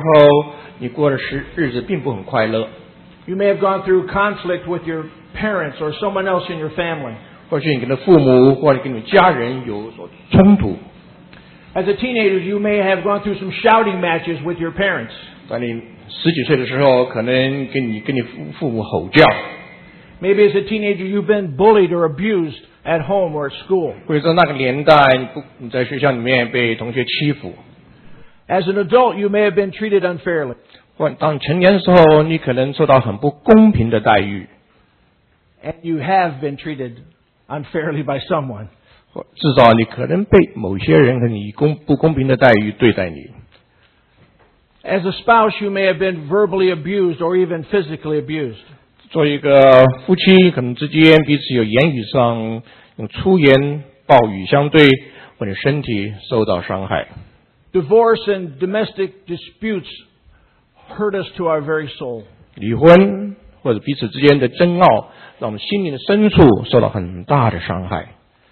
候，你过的日子并不很快乐。 You may have gone through conflict with your parents or someone else in your family. 或许你跟你的父母或者跟你家人有所冲突。 As a teenager, you may have gone through some shouting matches with your parents. 在你10几岁的时候，可能跟你父母吼叫。 Maybe as a teenager, you've been bullied or abused at home or at school. 或者在那个年代，你在学校里面被同学欺负。 As an adult, you may have been treated unfairly. 或当你成年的时候，你可能受到很不公平的待遇。 And you have been treated unfairly by someone. 至少你可能被某些人和你以不公平的待遇对待你。 As a spouse, you may have been verbally abused or even physically abused. 做一个夫妻，可能之间彼此有言语上用粗言暴语相对，或者身体受到伤害。 Divorce and domestic disputes hurt us to our very soul. 离婚或者彼此之间的争拗，让我们心灵的深处受到很大的伤害。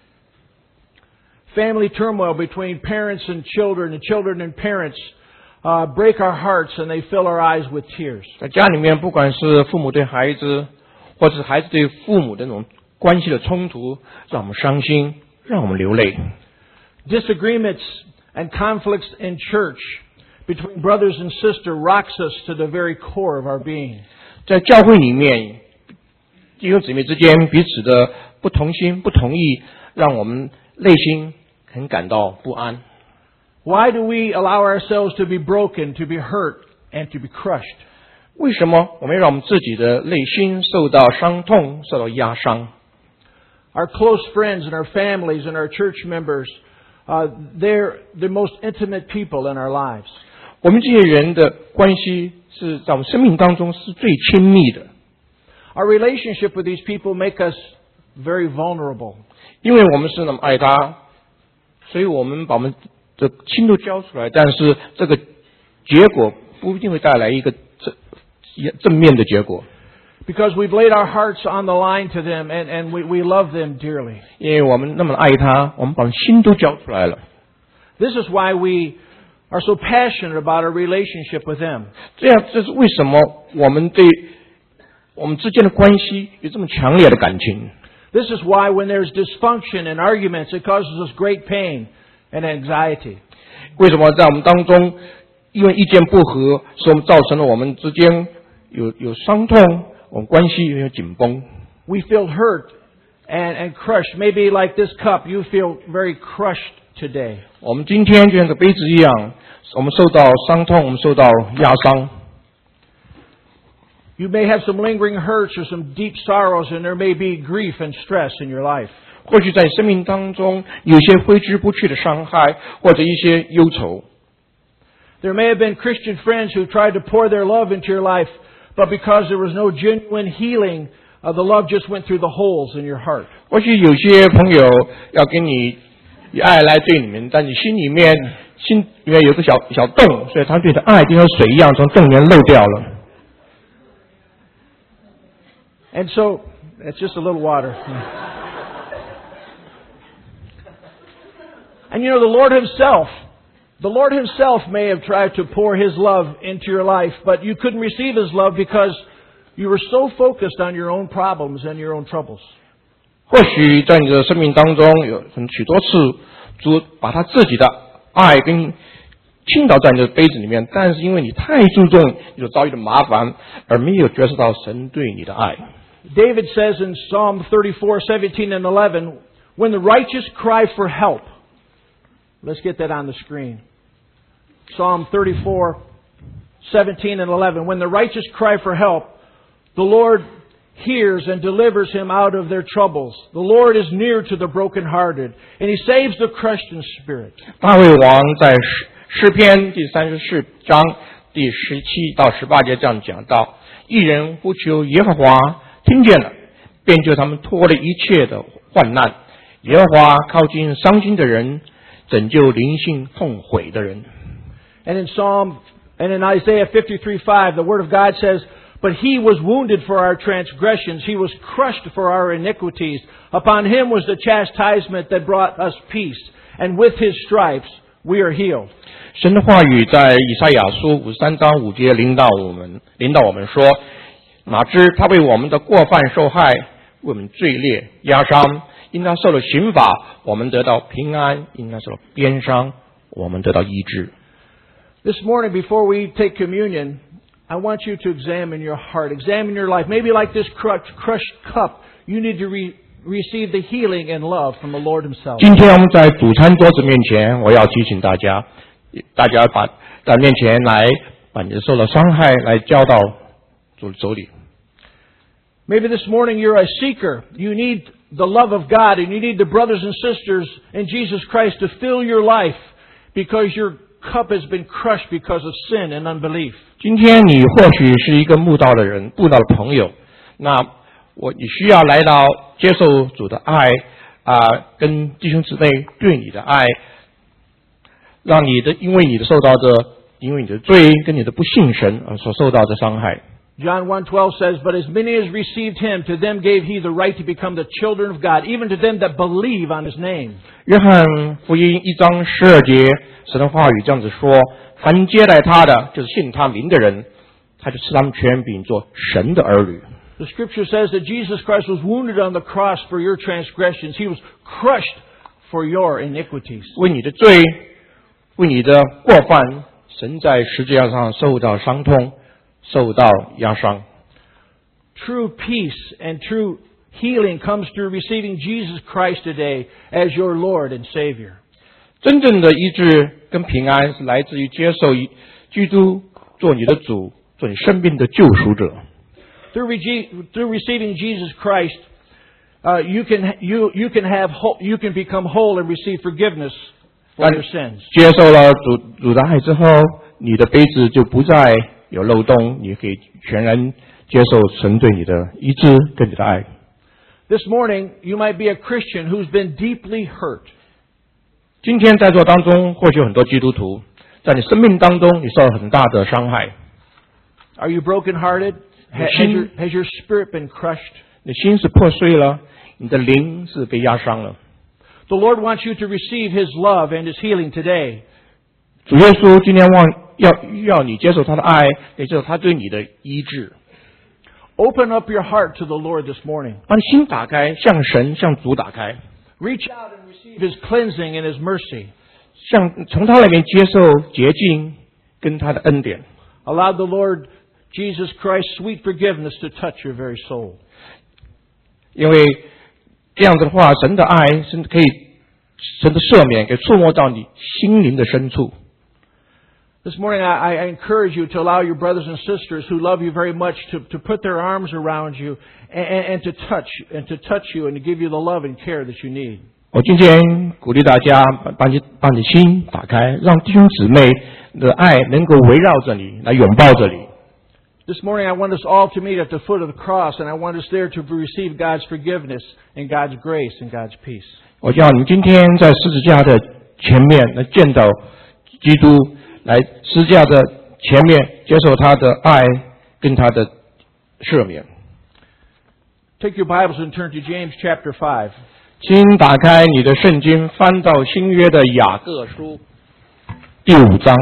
Family turmoil between parents and children and parents break our hearts and they fill our eyes with tears. 在家里面，不管是父母对孩子，或者是孩子对父母的那种关系的冲突，让我们伤心，让我们流泪。 Disagreements and conflicts in church between brothers and sisters rocks us to the very core of our being. 在教会里面，弟兄姊妹之间彼此的不同心、不同意，让我们内心很感到不安。 Why do we allow ourselves to be broken, to be hurt, and to be crushed? 为什么我们让我们自己的内心受到伤痛、受到压伤？ Our close friends and our families and our church members, they're the most intimate people in our lives. 我们这些人的关系是在我们生命当中是最亲密的。 Our relationship with these people make us very vulnerable. 因为我们是那么爱他，所以我们把我们的心都交出来，但是这个结果不一定会带来一个正面的结果。 Because we've laid our hearts on the line to them and we love them dearly. 因为我们那么爱他，我们把心都交出来了。 This is why we are so passionate about our relationship with them. 这是为什么我们对我们之间的关系有这么强烈的感情。 This is why when there's dysfunction and arguments, it causes us great pain and anxiety. 为什么在我们当中，因为意见不合，使我们造成了我们之间有伤痛，我们关系有紧绷。 We feel hurt and crushed. Maybe like this cup, you feel very crushed today. 我们今天就像个杯子一样，我们受到伤痛，我们受到压伤。 You may have some lingering hurts or some deep sorrows, and there may be grief and stress in your life. 或许在生命当中有些挥之不去的伤害，或者一些忧愁。 There may have been Christian friends who tried to pour their love into your life, but because there was no genuine healing, the love just went through the holes in your heart. 或许有些朋友要跟你以爱来对你们，但你心里面有个小洞，所以他对你的爱就像水一样从洞里面漏掉了。 And so, it's just a little water. And you know, the Lord Himself may have tried to pour His love into your life, but you couldn't receive His love because you were so focused on your own problems and your own troubles. 或许在你的生命当中有许多次，主把他自己的爱跟倾倒在你的杯子里面，但是因为你太注重你所遭遇的麻烦，而没有觉受到神对你的爱。 David says in Psalm 34:17 and 11, when the righteous cry for help. Let's get that on the screen. Psalm 34:17 and 11. When the righteous cry for help, the Lord hears and delivers him out of their troubles. The Lord is near to the brokenhearted, and He saves the crushed in spirit. 大卫王在诗篇第34章第17到18节这样讲到：义人呼求耶和华，听见了，便救他们脱了一切的患难。耶和华靠近伤心的人，拯救灵性痛悔的人。 And in Isaiah 53:5, the Word of God says, But He was wounded for our transgressions. He was crushed for our iniquities. Upon Him was the chastisement that brought us peace. And with His stripes we are healed. 神的话语在以赛亚书53章5节领导我们说，哪知他为我们的过犯受害，为我们罪孽压伤，因他受了刑罚，我们得到平安；因他受了鞭伤，我们得到医治。 This morning, before we take communion, I want you to examine your heart, examine your life. Maybe like this crushed cup, you need to receive the healing and love from the Lord Himself. 今天我们在主餐桌子面前，我要提醒大家把在面前来把你受了伤害来交到主的手里。 Maybe this morning you're a seeker. You need the love of God and you need the brothers and sisters in Jesus Christ to fill your life because your cup has been crushed because of sin and unbelief. 今天你或许是一个慕道的人，慕道的朋友，那你需要来到接受主的爱跟弟兄姊妹对你的爱，让你的因为你的罪跟你的不信神而所受到的伤害。 John 1:12 says, "But as many as received Him, to them gave He the right to become the children of God, even to them that believe on His name." 约翰福音1章12节，神的话语这样子说：凡接待他的，就是信他名的人，他就赐他们权柄做神的儿女。 The Scripture says that Jesus Christ was wounded on the cross for your transgressions. He was crushed for your iniquities. 为你的罪，为你的过犯，神在十字架上受到伤痛，受到压伤。 True peace and true healing comes through receiving Jesus Christ today as your Lord and Savior. 真正的医治跟平安是来自于接受基督做你的主，做你生命的救赎者。 Through receiving Jesus Christ, you can become whole and receive forgiveness for your sins. 接受了主的爱之后，你的杯子就不再有漏洞，你可以全然接受神对你的医治跟你的爱。 This morning, you might be a Christian who's been deeply hurt. 今天在座当中，或许有很多基督徒，在你生命当中，你受了很大的伤害。 Are you brokenhearted? Has your spirit been crushed? 你心是破碎了，你的灵是被压伤了。 The Lord wants you to receive His love and His healing today. 主耶稣今天要你接受他的爱，也接受他对你的医治。 Open up your heart to the Lord this morning. 把你心打开，向神、向主打开， Reach out and receive His cleansing and His mercy. 从他那边接受洁净跟他的恩典。 Allow the Lord Jesus Christ's sweet forgiveness to touch your very soul. 因为这样子的话，神的爱神的赦免可以触摸到你心灵的深处。 This morning, I encourage you to allow your brothers and sisters who love you very much to put their arms around you and to touch you and to give you the love and care that you need. 我今天鼓励大家把你心打开，让弟兄姊妹的爱能够围绕着你，来拥抱着你。 This morning, I want us all to meet at the foot of the cross, and I want us there to receive God's forgiveness and God's grace and God's peace. 我叫你今天在十字架的前面来见到基督，来十字架的前面接受他的爱跟他的赦免。 Take your Bibles and turn to James chapter 5. 请打开你的圣经，翻到新约的雅各书第5章。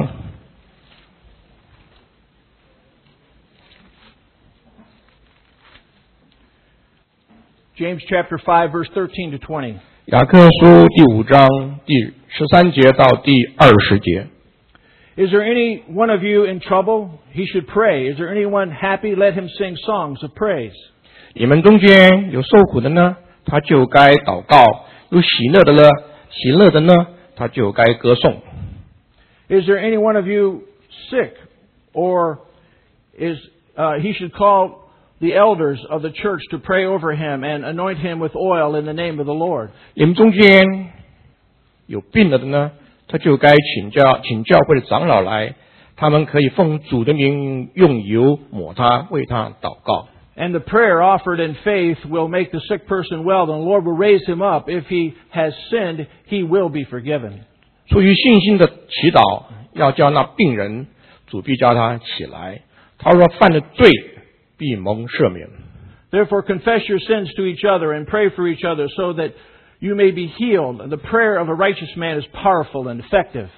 James chapter 5, verse 13 to 20. 雅各书第5章第13节到第20节。 Is there any one of you in trouble? He should pray. Is there anyone happy? Let him sing songs of praise. 你们中间有受苦的呢，他就该祷告；有喜乐的呢，他就该歌颂。 Is there any one of you sick? Or he should call the elders of the church to pray over him and anoint him with oil in the name of the Lord. 你们中间有病了的呢，他就该请教会的长老来，他们可以奉主的名用油抹他，为他祷告。 And the prayer offered in faith will make the sick person well, and the Lord will raise him up. If he has sinned, he will be forgiven. 出于信心的祈祷，要叫那病人，主必叫他起来。他若犯了罪，必蒙赦免。 Therefore confess your sins to each other and pray for each other so that you may be healed. The prayer of a righteous man is powerful and effective.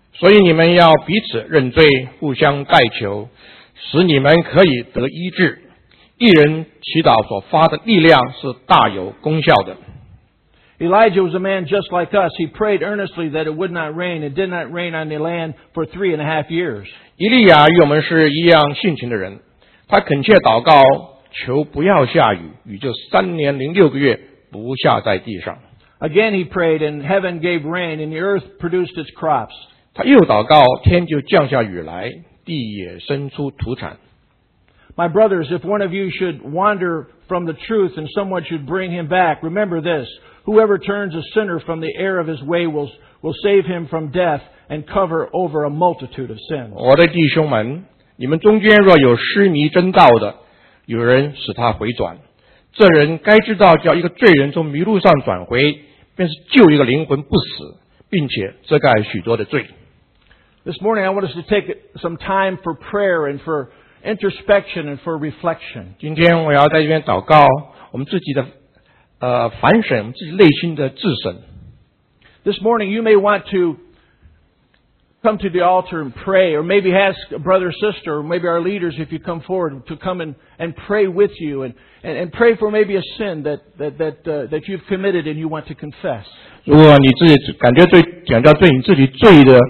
所以你们要彼此认罪，互相代求，使你们可以得医治。一人祈祷所发的力量是大有功效的。 Elijah was a man just like us. He prayed earnestly that it would not rain. It did not rain on the land for 3.5 years. 以利亚与我们是一样性情的人，他恳切祷告，求不要下雨，雨就3年零6个月不下在地上。 Again he prayed, and heaven gave rain, and the earth produced its crops. 他又祷告，天就降下雨来，地也生出土产。 My brothers, if one of you should wander from the truth and someone should bring him back, remember this: whoever turns a sinner from the error of his way will save him from death and cover over a multitude of sins. 我的弟兄们，你们中间若有失迷真道的，有人使他回转，这人该知道，叫一个罪人从迷路上转回，便是救一个灵魂不死，并且遮盖许多的罪。 This morning I want us to take some time for prayer and for introspection and for reflection. 今天我要在这边祷告，我们自己的反省，我们自己内心的自省。 This morning you may want to come to the altar and pray, or maybe ask a brother or sister, or maybe our leaders, if you come forward, to come and pray with you and pray for maybe a sin that you've committed and you want to confess. 如果你自己感觉对你自己罪的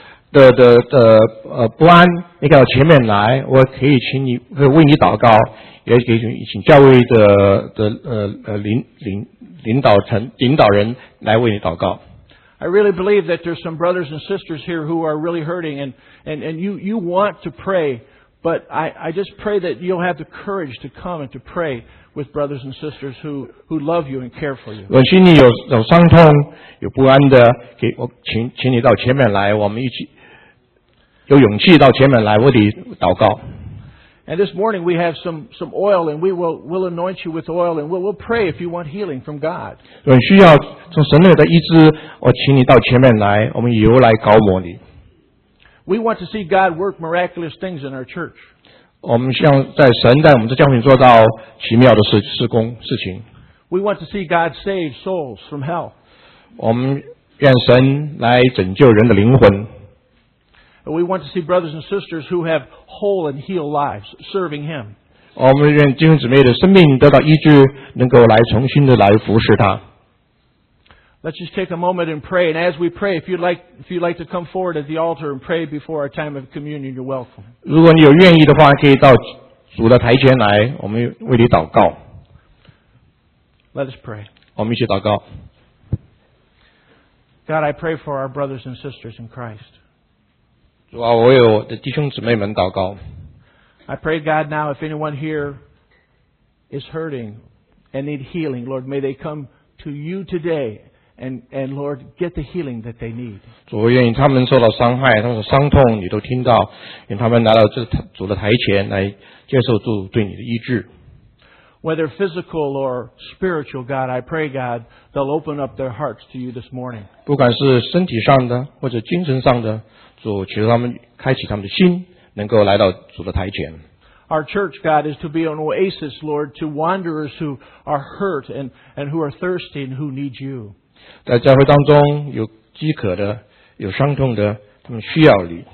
不安，你到前面来，我可以请你会为你祷告，也可以请教会的领导人来为你祷告。 I really believe that there's some brothers and sisters here who are really hurting, and you want to pray, but I just pray that you'll have the courage to come and to pray with brothers and sisters who love you and care for you. 如果心里有伤痛、有不安的，请你到前面来，我们一起有勇气到前面来为你祷告。 And this morning we have some oil, and we'll anoint you with oil, and we'll pray if you want healing from God. 如果需要从神那里的医治，我请你到前面来，我们油来膏抹你。 We want to see God work miraculous things in our church. 我们向神在我们的教会做到奇妙的事情。 We want to see God save souls from hell. 我们愿神来拯救人的灵魂。 We want to see brothers and sisters who have whole and healed lives serving Him. 我们愿弟兄姊妹的生命得到医治，能够来重新的来服侍他。 Let's just take a moment and pray. And as we pray, if you'd like to come forward at the altar and pray before our time of communion, you're welcome. 如果你有愿意的话，可以到主的台前来，我们为你祷告。 Let us pray. 我们一起祷告。 God, I pray for our brothers and sisters in Christ. 主啊，我为我的弟兄姊妹们祷告。 I pray, God, now if anyone here is hurting and need healing, Lord, may they come to you today and Lord, get the healing that they need. 主，我愿意他们受到伤害，他们的伤痛你都听到，愿他们来到这主的台前来接受主对你的医治。 Whether physical or spiritual, God, I pray, God, they'll open up their hearts to you this morning. 不管是身体上的或者精神上的，主求他们开启他们的心，能够来到主的台前。 Our church, God, is to be an oasis, Lord, to wanderers who are hurt and who are thirsty and who need you. 在教会当中有饥渴的，有伤痛的，他们需要你。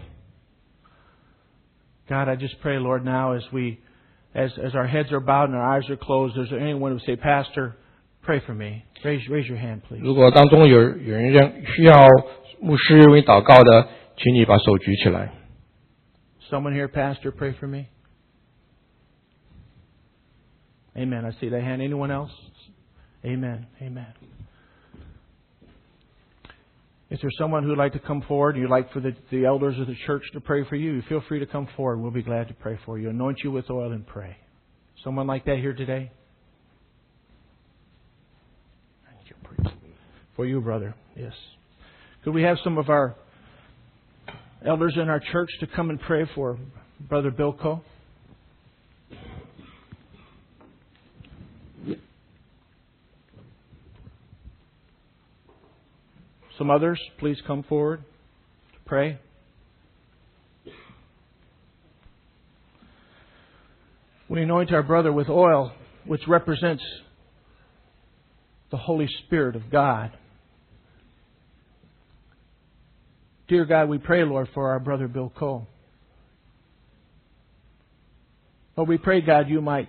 God, I just pray, Lord, now as our heads are bowed and our eyes are closed, is there anyone who would say, Pastor, pray for me? Raise your hand, please. 如果当中有人需要牧师为你祷告的，请你把手举起来。 Someone here, Pastor, pray for me? Amen. I see that hand. Anyone else? Amen. Amen. If there's someone who'd like to come forward, you'd like for the elders of the church to pray for you, feel free to come forward. We'll be glad to pray for you. Anoint you with oil and pray. Someone like that here today? For you, brother. Yes. Could we have some of our elders in our church to come and pray for Brother Bilko? Some others, please come forward to pray. We anoint our brother with oil, which represents the Holy Spirit of God. Dear God, we pray, Lord, for our brother Bill Cole. Lord, we pray, God, you might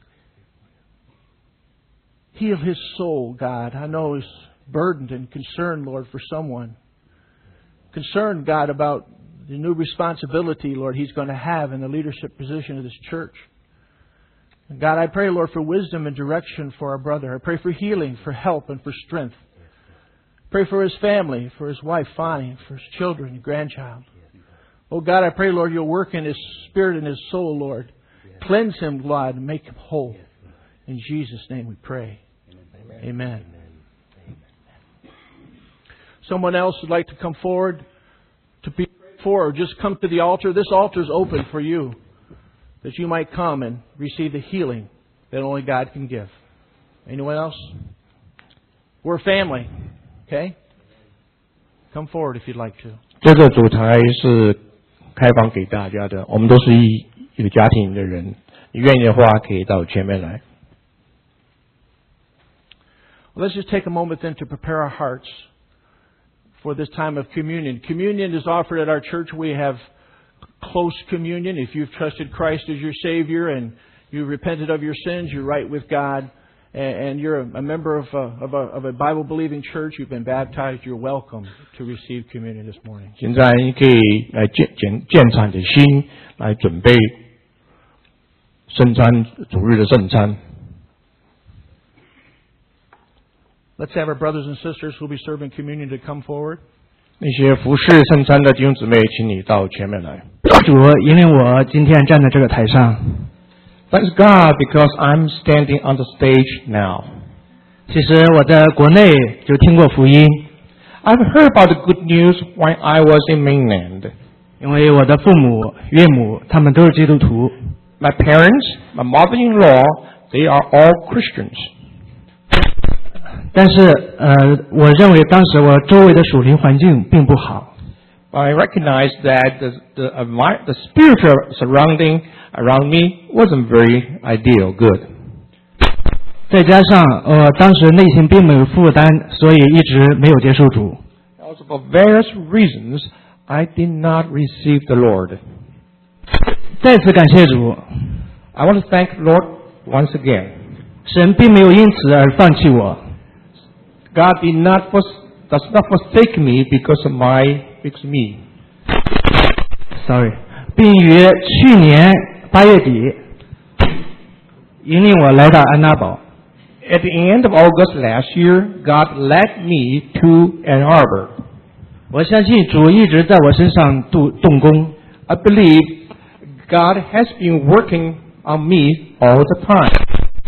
heal his soul, God. I know he's burdened and concerned, Lord, for someone. Concerned, God, about the new responsibility, Lord, he's going to have in the leadership position of this church. And God, I pray, Lord, for wisdom and direction for our brother. I pray for healing, for help, and for strength. Pray for his family, for his wife, Fonnie, for his children and grandchild. Oh, God, I pray, Lord, you'll work in his spirit and his soul, Lord. Cleanse him, God, and make him whole. In Jesus' name we pray. Amen. Someone else would like to come forward to be prayed for, or just come to the altar. This altar is open for you, that you might come and receive the healing that only God can give. Anyone else? We're a family, okay? Come forward if you'd like to. 这个主台是开放给大家的，我们都是一个家庭的人，你愿意的话可以到前面来。 Well, let's just take a moment then to prepare our hearts for this time of communion. Communion is offered at our church. We have close communion. If you've trusted Christ as your Savior and you repented of your sins, you're right with God, and you're a member of a Bible-believing church, you've been baptized, you're welcome to receive communion this morning. 现在你可以来建产的心来准备圣餐，主日的圣餐。 Let's have our brothers and sisters who will be serving communion to come forward. 那些服侍圣餐的弟兄姊妹，请你到前面来。 主引领我今天站在这个台上。 Thanks God because I'm standing on the stage now. 其实我在国内就听过福音， I've heard about the good news when I was in mainland. 因为我的父母、岳母他们都是基督徒。 My parents, my mother-in-law, they are all Christians. 但是我认为当时我周围的属灵环境并不好。 I recognize that the spiritual surrounding around me wasn't very ideal, good. 再加上当时内心并没有负担，所以一直没有接受主。 Also for various reasons, I did not receive the Lord. 再次感谢主。 I want to thank the Lord once again. 神并没有因此而放弃我。 God does not forsake me because of me. Sorry. 并于去年8月底引领我来到安娜堡。 At the end of August last year, God led me to Ann Arbor. 我相信主一直在我身上动工。 I believe God has been working on me all the time.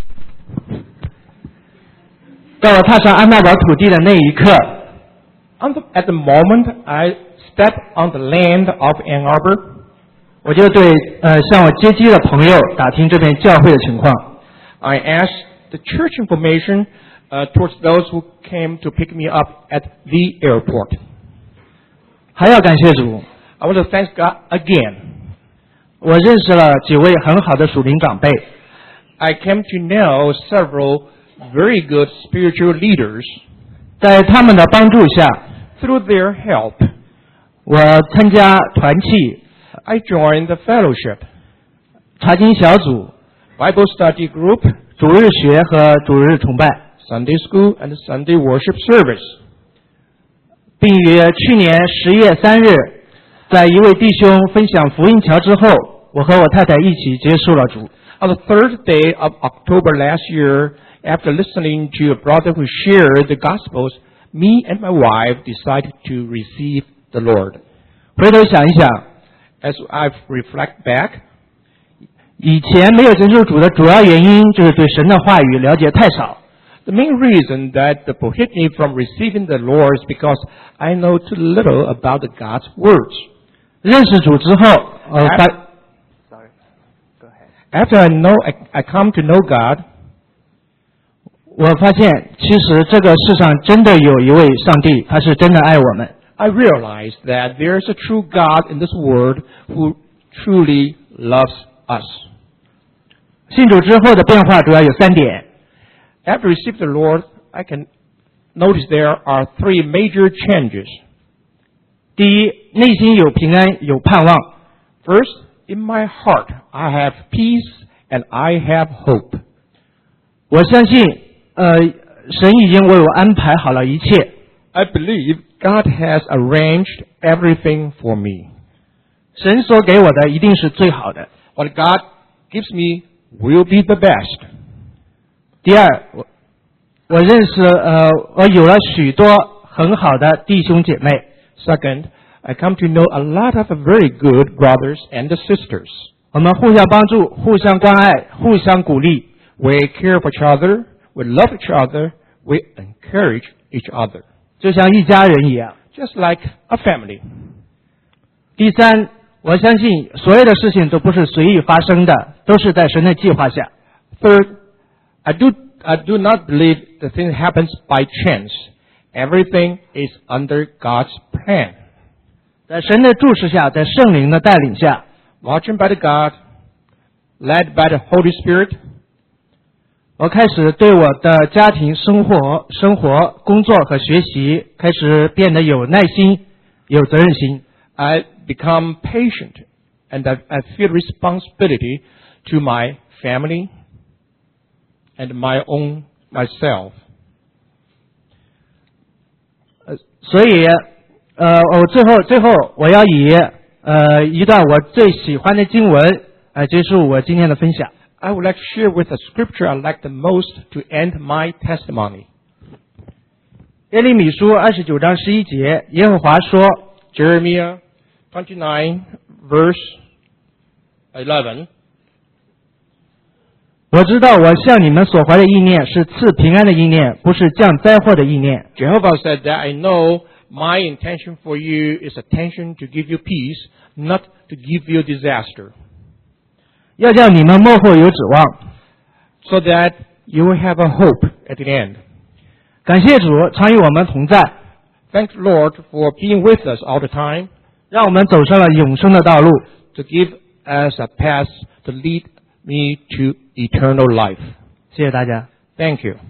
到我踏上安娜堡土地的那一刻 at the moment I step on the land of Ann Arbor, 我就对向我接机的朋友打听这边教会的情况。 I asked the church information towards those who came to pick me up at the airport. 还要感谢主 I want to thank God again. 我认识了几位很好的属灵长辈。 I came to know several very good spiritual leaders. 在他们的帮助下 Through their help, 我参加团契 I joined the fellowship, 查经小组 Bible study group, 主日学和主日崇拜 Sunday school and Sunday worship service. 并于去年10月3日在一位弟兄分享福音桥之后，我和我太太一起接受了主。 On the third day of October last year, after listening to a brother who shared the Gospels, me and my wife decided to receive the Lord. 回头想一想 As I've reflect back, 以前没有接受主的主要原因就是对神的话语了解太少。 the main reason that prohibit me from receiving the Lord is because I know too little about the God's words. 认识主之后 After I come to know God, 我发现其实这个世上真的有一位上帝，他是真的爱我们。 I realized that there's a true God in this world who truly loves us. 信主之后的变化主要有3点。 After receiving the Lord, I can notice there are 3 major changes. 第一，内心有平安，有盼望。 First, in my heart, I have peace and I have hope. 我相信，神已经为我安排好了一切。 I believe God has arranged everything for me. 神所给我的一定是最好的。 What God gives me will be the best. 第二，我认识我有了许多很好的弟兄姐妹。 Second, I come to know a lot of very good brothers and sisters. 我们互相帮助，互相关爱，互相鼓励。 We care for each other, we love each other, we encourage each other. 就像一家人一样。 Just like a family. 第三，我相信所有的事情都不是随意发生的，都是在神的计划下。 Third, I do not believe the thing happens by chance. Everything is under God's plan. 在神的注视下，在圣灵的带领下 Watching by the God, led by the Holy Spirit, 我开始对我的家庭生活、工作和学习开始变得有耐心、有责任心。 I become patient and I feel responsibility to my family and myself. 所以，我最后我要以一段我最喜欢的经文结束我今天的分享。 I would like to share with the scripture I like the most to end my testimony. 耶利米书29章11节，耶和华说 Jeremiah 29 verse 11. 我知道我向你们所怀的意念是赐平安的意念，不是降灾祸的意念。 Jehovah said that I know my intention for you is intention to give you peace, not to give you disaster. 要叫你们末后有指望， So that you will have a hope at the end. 感谢主常与我们同在， Thank the Lord for being with us all the time, 让我们走上了永生的道路。 to give us a path to lead me to eternal life. 谢谢大家。 Thank you.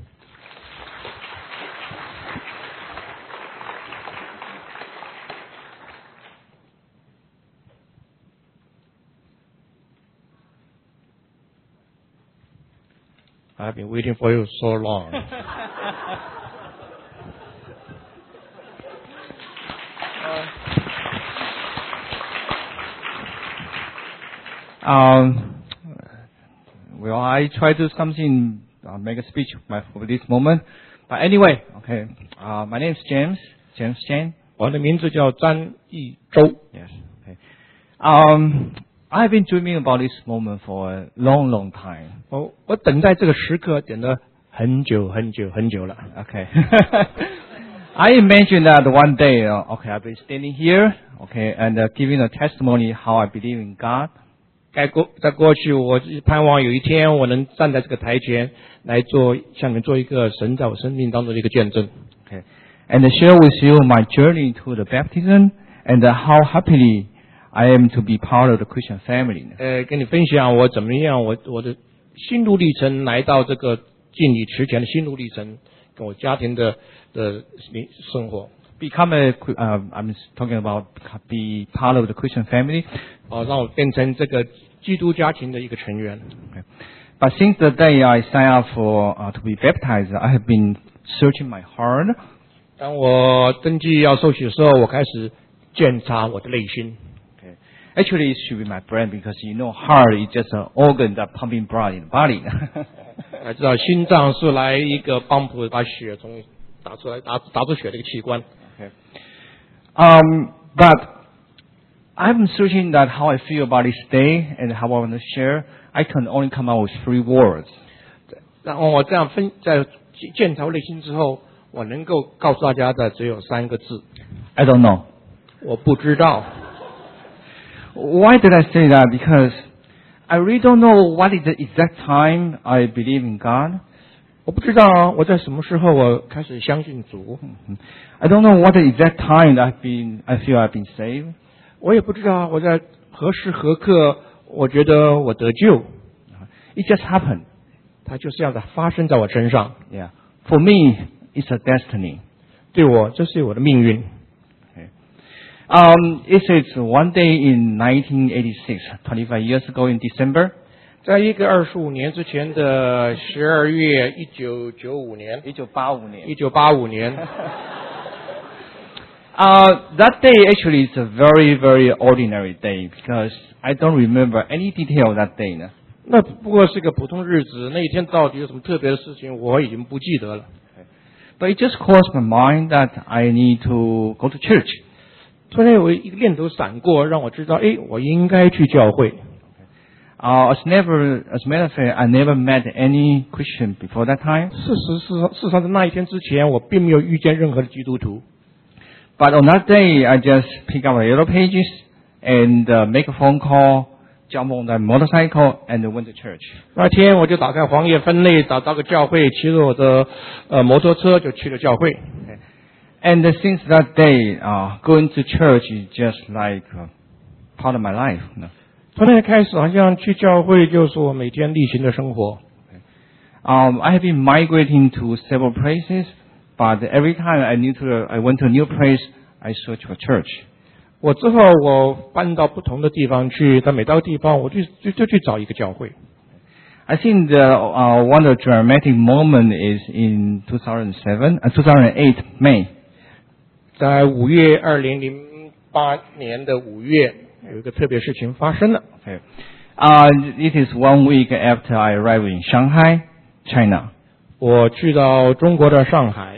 I've been waiting for you so long. Well, I try to do something, make a speech for this moment. But anyway, okay. My name is James Chen. 我的名字叫张义洲。 Yes. Okay. I've been dreaming about this moment for a long, long time. 我等待这个时刻等了很久很久很久了。 Okay. I imagine that one day, okay, I'll be standing here, okay, and giving a testimony how I believe in God. 在过去，我盼望有一天我能站在这个台前来向你们做一个神在我生命当中的一个见证。 Okay. And share with you my journey to the baptism and how happily I am to be part of the Christian family. 跟你分享我怎么样，我的心路历程，来到这个敬礼池前的心路历程，跟我家庭的生活。 Become I'm talking about be part of the Christian family. 让我变成这个基督家庭的一个成员。 Okay. But since the day I signed up for to be baptized, I have been searching my heart. 当我登记要受洗的时候，我开始检查我的内心。 Okay. Actually, it should be my brain because heart is just an organ that pumping blood in the body. 知道心脏是来一个帮浦把血从打出血的一个器官。 Okay. But I'm searching that how I feel about this day and how I want to share. I can only come out with 3 words. 然后我这样在检查内心之后，我能够告诉大家的只有3个字。 I don't know. 我不知道。 Why did I say that? Because I really don't know what is the exact time I believe in God. 我不知道我在什么时候我开始相信主。 I don't know what the exact time I feel I've been saved. 我也不知道我在何时何刻我觉得我得救。 It just happened. 它就是这样的发生在我身上。 Yeah. For me, it's a destiny. 对我，这是我的命运。 It is one day in 1986, 25 years ago in December. 在一个25年之前的12月1995年 1985年。 1985年 That day actually is a very, very ordinary day because I don't remember any detail of that day. 那不过是个普通日子，那一天到底有什么特别的事情，我已经不记得了。 But it just crossed my mind that I need to go to church. 突然有一个念头闪过，让我知道，我应该去教会。 As a matter of fact, I never met any Christian before that time. 事实上，在那一天之前，我并没有遇见任何的基督徒。 But on that day, I just pick up the yellow pages and make a phone call, jump on the motorcycle, and went to church. 那天我就打开黄页分类，找到个教会，骑着我的摩托车就去了教会。 And since that day, going to church is just like part of my life. 从那开始，好像去教会就是我每天例行的生活。 I have been migrating to several places, but every time I went to a new place, I searched for church. 我之后我搬到不同的地方去，但每到地方我就去找一个教会。 I think one of the dramatic moment is in 2008 May. 在2008年的5月，有一个特别事情发生了。 Okay. It is 1 week after I arrived in Shanghai, China. 我去到中国的上海。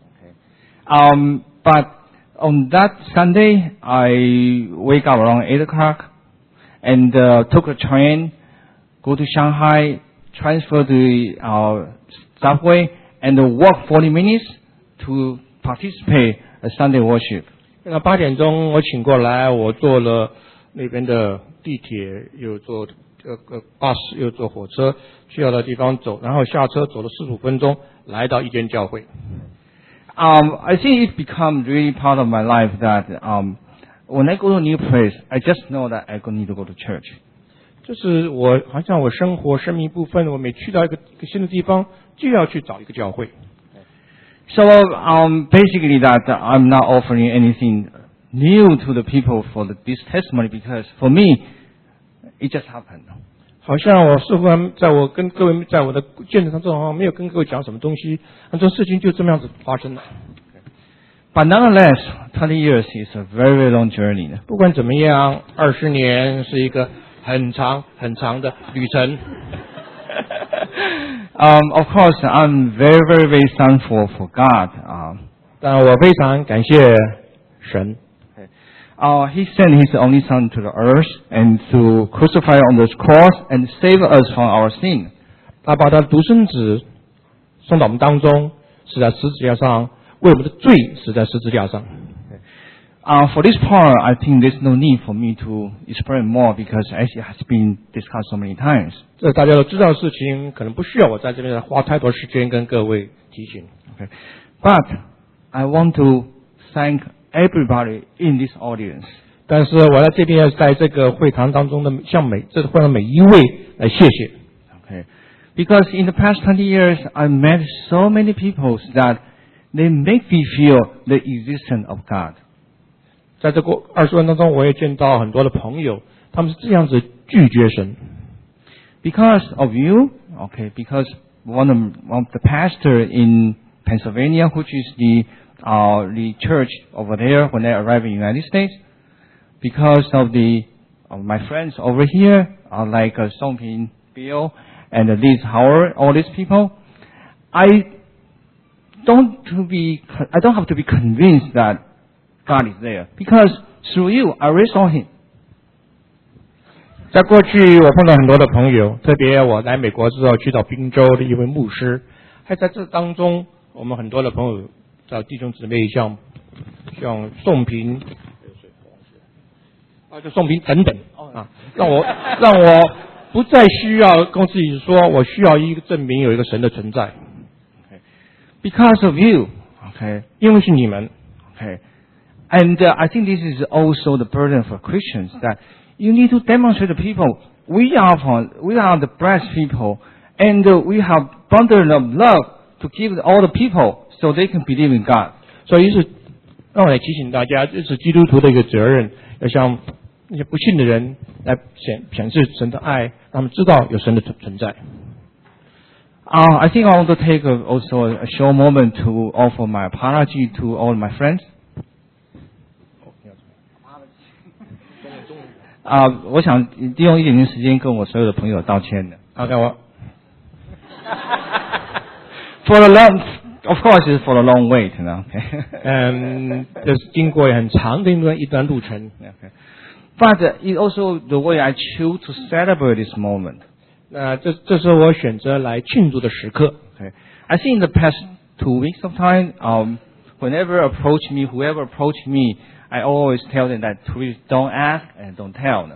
But on that Sunday, I wake up around 8 o'clock and took a train, go to Shanghai, transfer to subway, and walk 40 minutes to participate in Sunday worship. 那8点钟我醒过来，我坐了那边的地铁，又坐巴士，又坐火车，去到的地方走，然后下车走了45分钟，来到一间教会。 I think it become really part of my life that when I go to a new place, I just know that I need to go to church. 就是好像我生命一部分，我每去到一个新的地方，就要去找一个教会。 So basically that I'm not offering anything new to the people for this testimony because for me it just happened. 好像我似乎在我跟各位在我的见证当中，好像没有跟各位讲什么东西，那这事情就这么样子发生了。 But nonetheless, 20 years is a very, very long journey. 不管怎么样，20年是一个很长很长的旅程。 Of course, I'm very, very, very thankful for God. 但我非常感谢神。 He sent His only Son to the earth and to crucify on this cross and save us from our sin. 他把他的独生子送到我们当中，死在十字架上，为我们的罪死在十字架上。 For this part, I think there's no need for me to explain more because as it has been discussed so many times. 这大家都知道的事情，可能不需要我在这边花太多时间跟各位提醒。 Okay. But I want to thank everybody in this audience. 但是我在这边在这个会堂当中的向这个会堂每一位来谢谢。 Okay. Because in the past 20 years, I met so many people that they make me feel the existence of God. 在这个20年当中，我也见到很多的朋友，他们是这样子拒绝神。 Because of you, okay, because one of the pastor in Pennsylvania, which is the church over there when I arrived in the United States, because of my friends over here, like Song Pin Bill and Liz Howard, all these people, I don't have to be convinced that God is there, because through you, I already saw Him. 在过去，我碰到很多的朋友，特别我来美国之后去到宾州的一位牧师，还在这当中，我们很多的朋友，在弟兄姊妹像宋平，就宋平等等啊，让我不再需要跟自己说，我需要一个证明有一个神的存在。 Because of you, okay, 因为是你们 okay, and I think this is also the burden for Christians that you need to demonstrate to people we are the blessed people, and we have bundle of love to give all the people so they can believe in God. 所以是让我来提醒大家，这是基督徒的一个责任，要向那些不信的人来显示神的爱，让他们知道有神的存在。 I think I want to take also a short moment to offer my apology to all my friends. 我想利用一点点时间跟我所有的朋友道歉的。 OK， 我 For the long, of course, it's for the long wait, you know. Okay. 这是经过很长的一段路程。 Okay. But it also the way I choose to celebrate this moment. 这是我选择来庆祝的时刻。 Okay. I think in the past 2 weeks of time, whoever approached me, I always tell them that please don't ask and don't tell.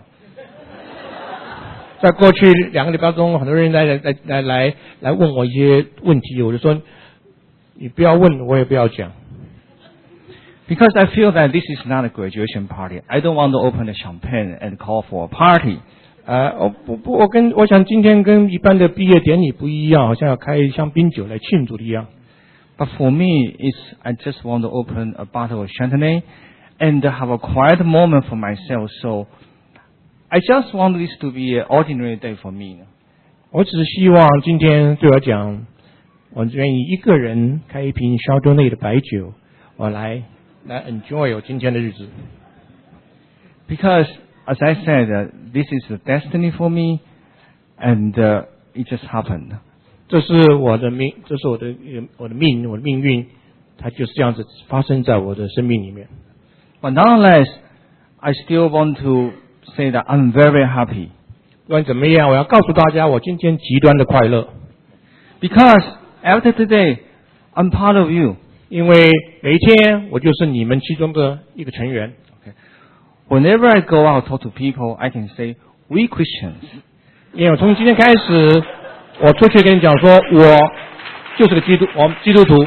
在过去2个礼拜中，很多人来问我一些问题，我就说你不要问，我也不要讲。 Because I feel that this is not a graduation party. I don't want to open the champagne and call for a party. 我想今天跟一般的毕业典礼不一样，好像要开香槟酒来庆祝的一样。 But for me, I just want to open a bottle of Chardonnay and have a quiet moment for myself. So I just want this to be an ordinary day for me. 我只是希望今天对我讲，我愿意一个人开一瓶肖多内的白酒，我来 enjoy 我今天的日子。 Because as I said, this is the destiny for me, and it just happened. 这是我的命，这是我的命运，它就是这样子发生在我的生命里面。 But nonetheless, I still want to say that I'm very happy. 不管怎么样，我要告诉大家，我今天极端的快乐。 Because after today, I'm part of you. 因为每一天我就是你们其中的一个成员。 Whenever I go out talk to people, I can say, "We Christians." 因为我从今天开始，我出去跟你讲说，我就是个我们基督徒。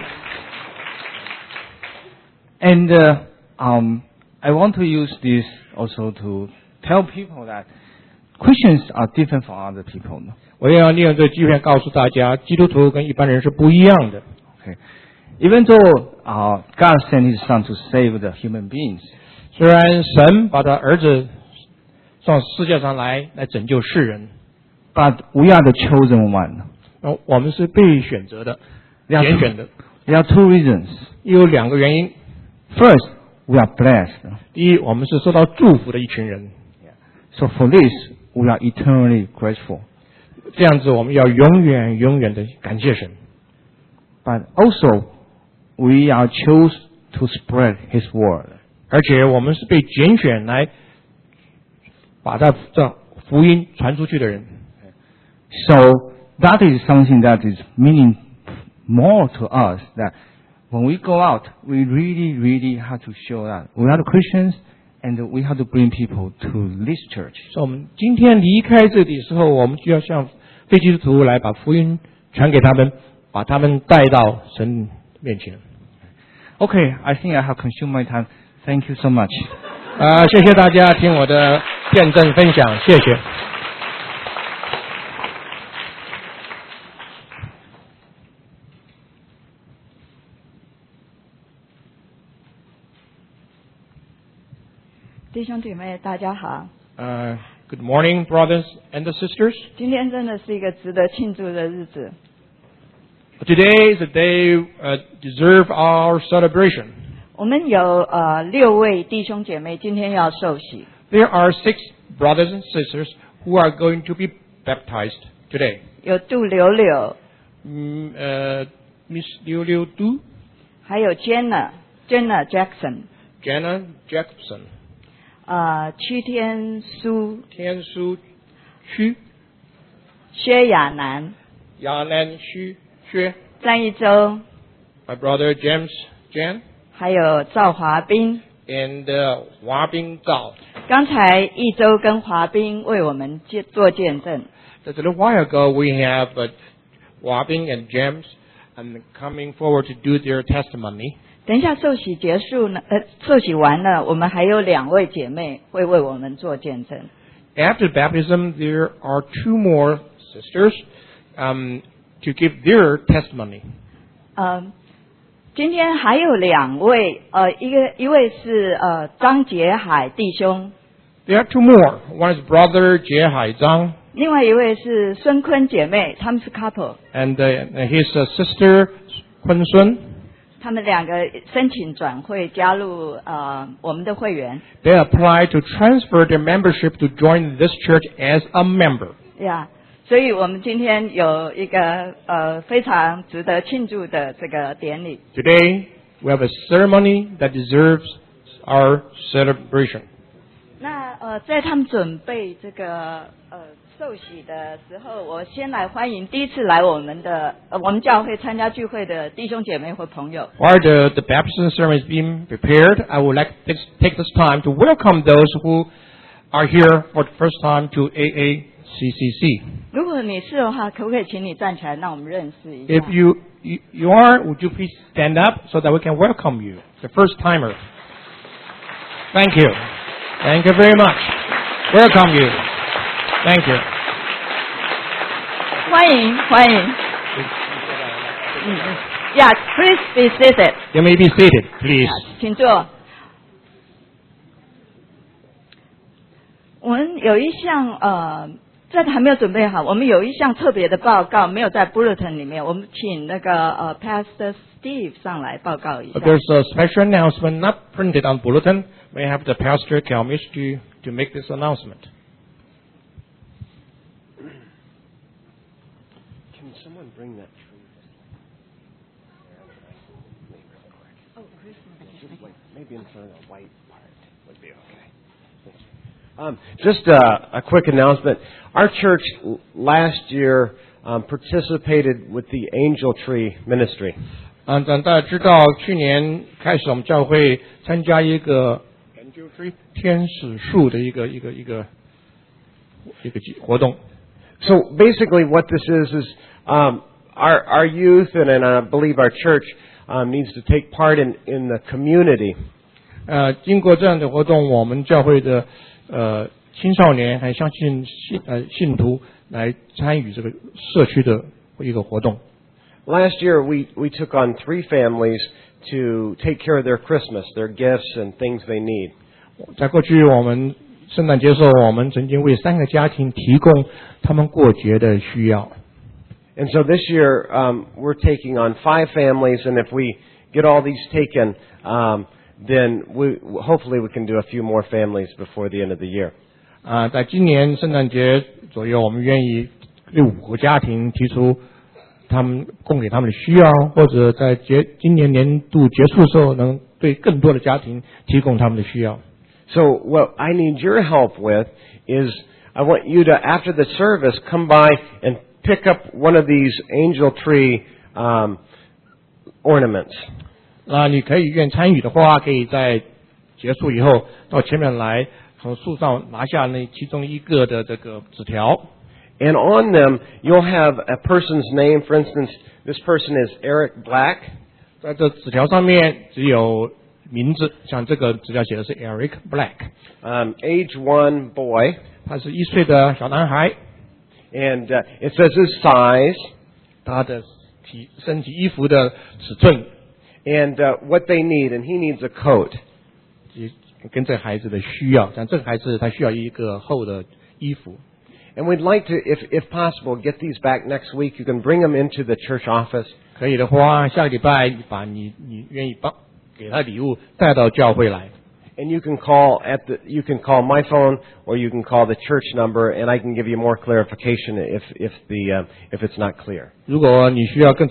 And I want to use this also to tell people that Christians are different from other people. 我也要利用这个机会告诉大家，基督徒跟一般人是不一样的。 Okay. Even though God sent His Son to save the human beings. 虽然神把他儿子上世界上来拯救世人， but we are the chosen one. 我们是被选择的，拣选的。 There are 2 reasons. 有2个原因。 First, we are blessed. 第一，我们是受到祝福的一群人。 So for this, we are eternally grateful. 这样子，我们要永远的感谢神。 But also, we are chosen to spread His word. 而且我们是被拣选来把这福音传出去的人。 So that is something that is meaning more to us, that when we go out, we really have to show that we are the Christians and we have to bring people to this church. 所以我们今天离开这里的时候，我们就要向非基督徒来把福音传给他们，把他们带到神面前。 Okay, I think I have consumed my time. Thank you so much. 谢谢大家听我的见证分享，谢谢。 弟兄姐妹，大家好。 Good morning, brothers and sisters. 今天真的是一个值得庆祝的日子。 Today is a day deserve our celebration. 我们有6位弟兄姐妹今天要受洗。 There are 6 brothers and sisters who are going to be baptized today. 有杜柳柳 ，Miss 柳柳杜， 还有 Jenna Jackson，Jenna Jackson， 屈天书， 天书区， 薛亚楠， 亚楠区薛， 张一周 ，My brother James Jan， 还有赵华斌 and 华斌赵。 刚才一周跟华斌为我们做见证。 Just a little while ago, we have Hua Bing and James and coming forward to do their testimony. 等一下受洗结束呢，受洗完了，我们还有2位姐妹会为我们做见证。 After baptism, there are 2 more sisters to give their testimony. 今天还有2位，一位是张杰海弟兄， There are 2 more. One is brother Jie Hai Zhang, 另外一位是孙坤姐妹，他们是 couple， and his sister Kun Sun. 他们2个申请转会加入我们的会员。 They applied to transfer their membership to join this church as a member. 呀，所以我们今天有一个非常值得庆祝的这个典礼。 Today, we have a ceremony that deserves our celebration. 那在他们准备这个受洗的时候，我先来欢迎第一次来我们教会参加聚会的弟兄姐妹或朋友。 While the baptism ceremony is being prepared, I would like to take this time to welcome those who are here for the first time to AACCC. 如果你是的话，可不可以请你站起来，让我们认识一下 If you are, would you please stand up so that we can welcome you, the first timer? Thank you. Thank you very much. Welcome you. Thank you. 欢迎欢迎。Yeah, please be seated. You may be seated, please. 请坐。我们有一项在还没有准备好，我们有一项特别的报告没有在 bulletin 里面，我们请那个Pastor Steve 上来报告一下。 There's a special announcement not printed on bulletin. May I have the pastor Kelmish to make this announcement? Can someone bring that tree? Oh, Christmas. Maybe in front of the white part would be okay. Just a quick announcement. Our church last year participated with the Angel Tree Ministry. 大家知道，去年开始我们教会参加一个天使树的一个活动。 So basically, what this is our youth and I believe our church needs to take part in the community. 经过这样的活动，我们教会的青少年还相信信徒来参与这个社区的一个活动。 Last year, we took on 3 families to take care of their Christmas, their gifts and things they need. 在过去，我们圣诞节的时候，我们曾经为3个家庭提供他们过节的需要。 And so this year, we're taking on 5 families, and if we get all these taken, then hopefully we can do a few more families before the end of the year. 在今年圣诞节左右，我们愿意对5个家庭提出他们供给他们的需要，或者在今年年度结束的时候，能对更多的家庭提供他们的需要。 So what I need your help with is I want you to, after the service, come by and pick up one of these angel tree ornaments. 那你可以愿参与的话，可以在结束以后到前面来，从树上拿下那其中一个的这个纸条。 And on them, you'll have a person's name. For instance, this person is Eric Black. 在这纸条上面只有名字，像这个纸条写的是 Eric Black， age 1 boy. 他是1岁的小男孩， And it says his size 他的身体衣服的尺寸， and what they need. And he needs a coat. 跟这个孩子的需要，像这个孩子他需要一个厚的衣服。 And we'd like to, if possible, get these back next week. You can bring them into the church office. 可以的话，下个礼拜把你愿意给他礼物带到教会来。 And you can call my phone or you can call the church number, and I can give you more clarification if it's not clear. 如果你需要更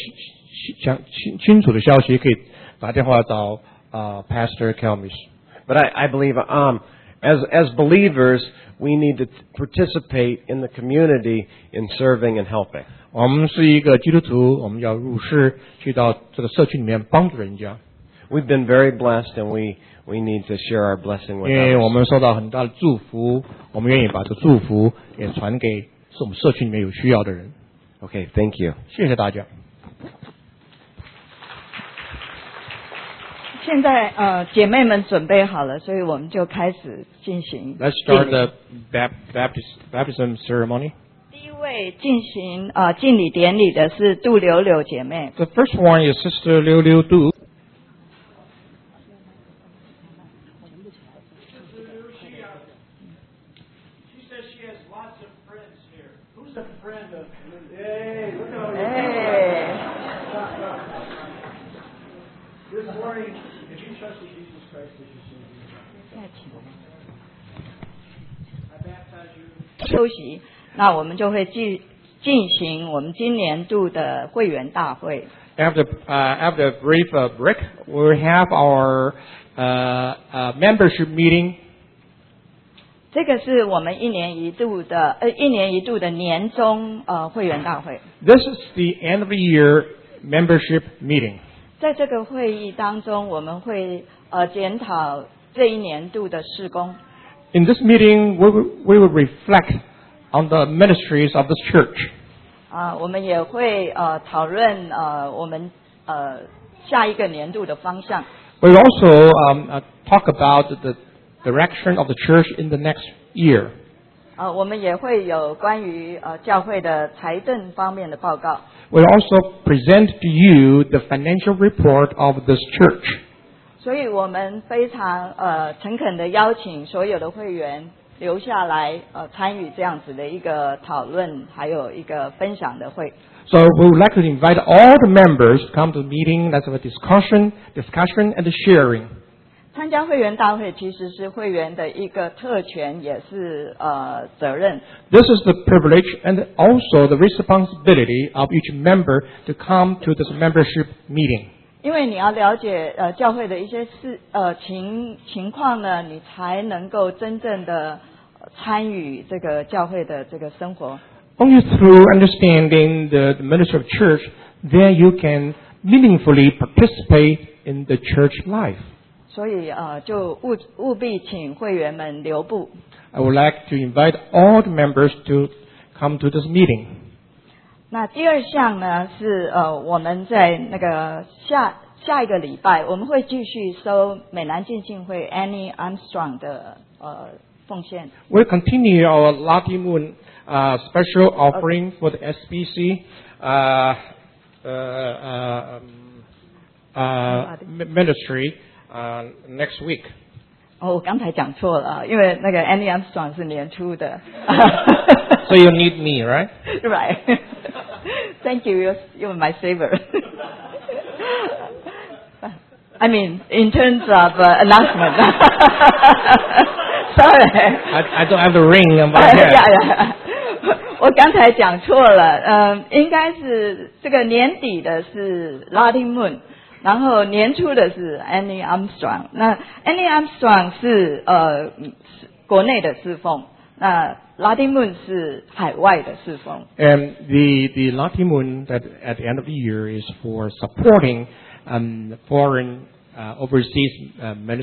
清楚的消息，可以打电话找Pastor Kelmish。 But I believe as believers, we need to participate in the community in serving and helping. 我们是一个基督徒，我们要入世，去到这个社区里面帮助人家。 We've been very blessed, and we need to share our blessing 因 with 为我 others. 们受到很大的祝福，我们愿意把这祝福也传给是我们社区里面有需要的人。 Okay, thank you. 谢谢大家。 现在姐妹们准备好了，所以我们就开始进行。 Let's start the baptism ceremony. 第一位位进行敬礼典礼的是杜柳柳姐妹。 The first one is Sister Liu Liu Du. She says she has lots of friends here. Who's a friend of? Hey, look at all 哎， This morning, if you trusted Jesus Christ as your Savior, I baptize you. 休息，那我们就会进行我们今年度的会员大会。 After a brief break, we'll have our membership meeting. 这个是我们一年一度的年终会员大会。 This is the end of the year membership meeting. 在这个会议当中，我们会检讨这一年度的事工。 In this meeting, we will reflect on the ministries of this church. 我们也会讨论我们下一个年度的方向。 We'll also talk about the direction of the church in the next year. 我们也会有关于教会的财政方面的报告。 We'll also present to you the financial report of this church. 所以我们非常诚恳的邀请所有的会员留下来参与这样子的一个讨论，还有一个分享的会。 So we would like to invite all the members to come to the meeting. Let's have a discussion and the sharing. 参加会员大会其实是会员的一个特权，也是责任。 This is the privilege and also the responsibility of each member to come to this membership meeting. 因为你要了解教会的一些情况呢，你才能够真正的参与这个教会的这个生活。 Only through understanding the ministry of church, then you can meaningfully participate in the church life. 所以就务必请会员们留步。 I would like to invite all the members to come to this meeting. 那第二项呢是我们在那个下一个礼拜，我们会继续收美南浸信会 Annie Armstrong 的奉献。 We'll continue our Lottie Moon special offering for the SBC ministry next week. 我刚才讲错了，因为那个 Annie Armstrong 是年初的。 So you need me, right? Right. Thank you. You're my favorite. I mean, in terms of announcement. Sorry. I don't have the ring on my head. Yeah. 我刚才讲错了，应该是这个年底的是 Lottie Moon， 然后年初的是 Annie Armstrong。那 Annie Armstrong 是国内的侍奉，那 Lottie Moon 是海外的侍奉。 And the Lottie Moon that at the end of the year is for supporting foreign overseas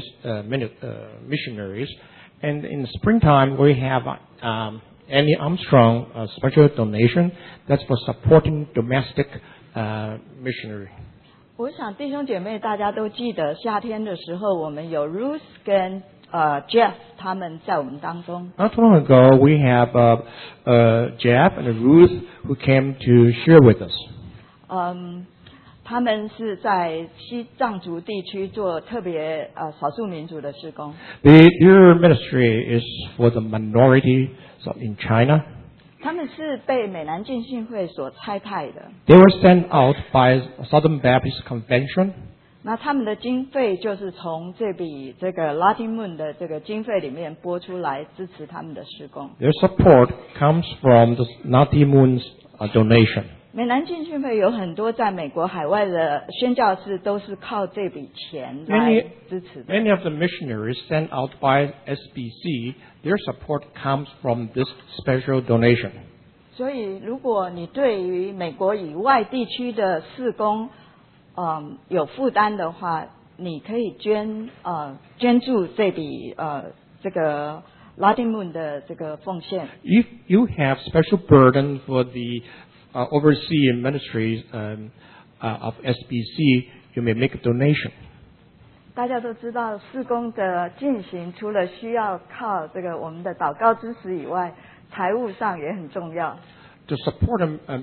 missionaries. And in the springtime, we have Annie Armstrong special donation that's for supporting domestic missionary. 我想弟兄姐妹大家都记得，夏天的时候我们有 Ruth 跟Jeff 他们在我们当中。 Not too long ago, we have Jeff and Ruth who came to share with us. 他们是在西藏族地区做特别少数民族的事工。 Their ministry is for the minorities in China. 他们是被美南浸信会所差派的。 They were sent out by Southern Baptist Convention. 那他们的经费就是从这个 Lottie Moon 的这个经费里面拨出来支持他们的事工。 Their support comes from the Lottie Moon's donation. 美南浸信会有很多在美国海外的宣教士都是靠这笔钱来支持的。 Many of the missionaries sent out by SBC, their support comes from this special donation. 所以，如果你对于美国以外地区的事工有负担的话，你可以捐助这笔这个 Lottie Moon 的这个奉献。 If you have special burden for the overseas ministries of SBC, you may make a donation. 大家都知道，事工的进行除了需要靠这个我们的祷告支持以外，财务上也很重要。 to support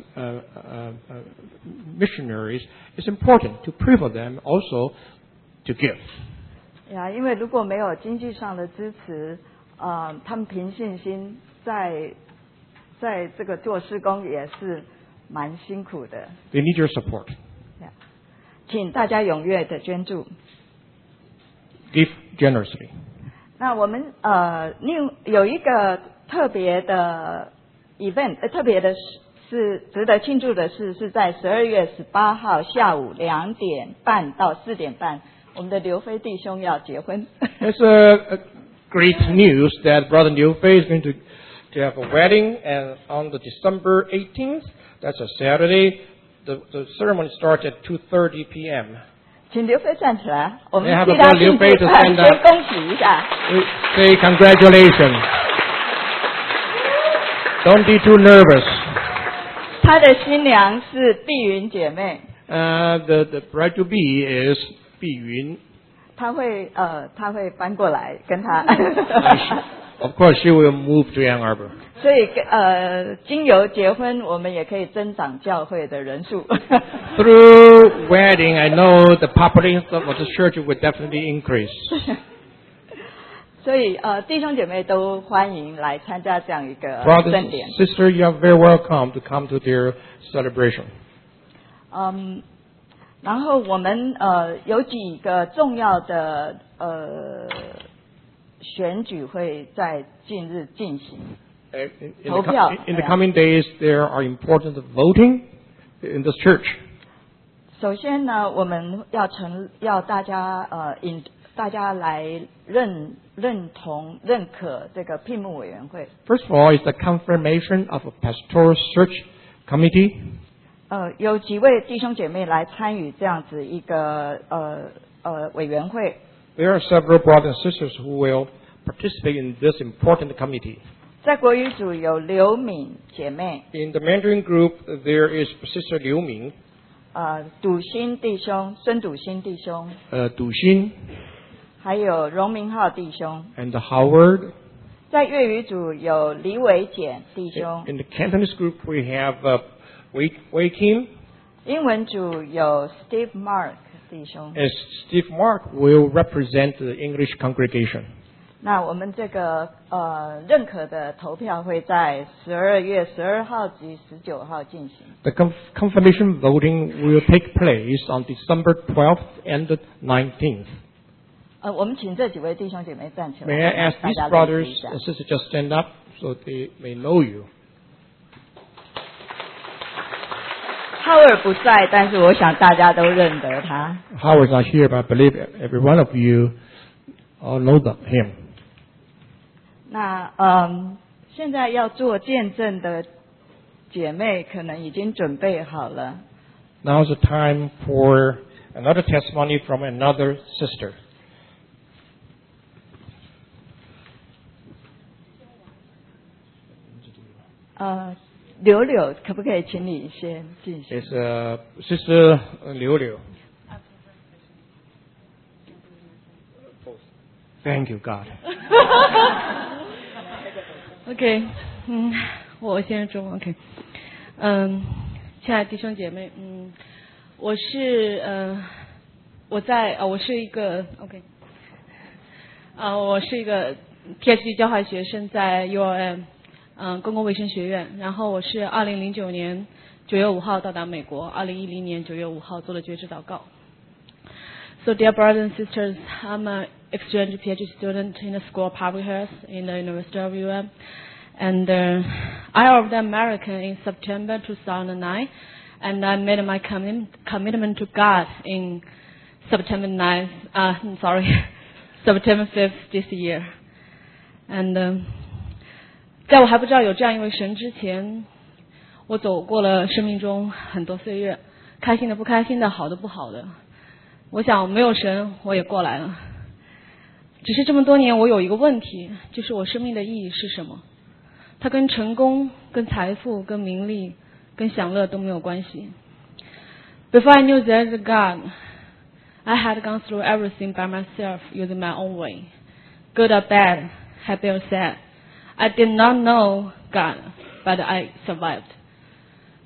missionaries, it's important to pray for them also to give. 因为如果没有经济上的支持，他们凭信心在这个做事工也是蛮辛苦的。 They need your support. 请大家踊跃的捐助。 Give generously. 那我们有一个特别的 event， 特别的是值得庆祝的是在12月18号下午2点半到4点半，我们的刘飞弟兄要结婚。 It's a great news that Brother Liu Fei is going to have a wedding, and on the December 18th, that's a Saturday, the ceremony starts at 2:30 p.m. 请刘飞站起来，我们 May I have 替 a 他 brother 庆 Liu 祝， Fei to stand 先 up? 恭喜一下。 We say congratulations. Don't be too nervous. 他的新娘是碧云姐妹， The bride to be is 碧云。 他会搬过来跟他。 Of course, she will move to Ann Arbor. 所以经由结婚，我们也可以增长教会的人数。 Through wedding, I know the population of the church will definitely increase. 所以弟兄姐妹都欢迎来参加这样一个 Brothers 盛 and 典。 sisters, you are very welcome to come to their celebration. 然后我们有几个重要的选举会在近日进行。 In 投票。 the coming days, there are important voting in this church. 首先呢，我们要大家大家来认可这个聘牧委员会。 First of all, is the confirmation of a pastoral search committee. 有几位弟兄姐妹来参与这样子一个委员会。 There are several brothers and sisters who will participate in this important committee. 在国语组有刘敏姐妹， In the Mandarin group, there is Sister Liu Ming, 笃新弟兄、孙笃新弟兄， Du Xin, 还有荣明浩弟兄。 and Howard. 在粤语组有李伟简弟兄， In the Cantonese group, we have Wei Kim, 英文组有 Steve Mark 弟兄。 as Steve Mark will represent the English congregation. 那我们这个认可的投票会在12月12号及19号进行。 The confirmation voting will take place on December 12th and the 19th. 我们请这几位弟兄姐妹站起来， May I ask 大 these 家认识 brothers 一下。 and sisters just stand up so they may know you? 浩尔不在，但是我想大家都认得他。 Howard's not here, but I believe every one of you all know him. 那现在要做见证的姐妹可能已经准备好了。 Now's the time for another testimony from another sister. 柳柳，可不可以请你先进行？ It's Sister Liu Liu. Thank you, God. OK，我先说 OK，亲爱的弟兄姐妹，我是一个 OK，我是一个 PhD 交换学生，在 UOM 公共卫生学院，然后我是2009年9月5号到达美国，2010年9月5号做了决志祷告。So, dear brothers and sisters, I'm an exchange PhD student in the School of Public Health in the University of UM. And I arrived in America in September 2009. And I made my commitment to God in September 5th this year. And 在我还不知道有这样一位神之前，我走过了生命中很多岁月，开心的、不开心的、好的、不好的。我想没有神我也过来了，只是这么多年我有一个问题，就是我生命的意义是什么？它跟成功、跟财富、跟名利、跟享乐都没有关系。Before I knew there is a God, I had gone through everything by myself using my own way, good or bad, happy or sad. I did not know God, but I survived.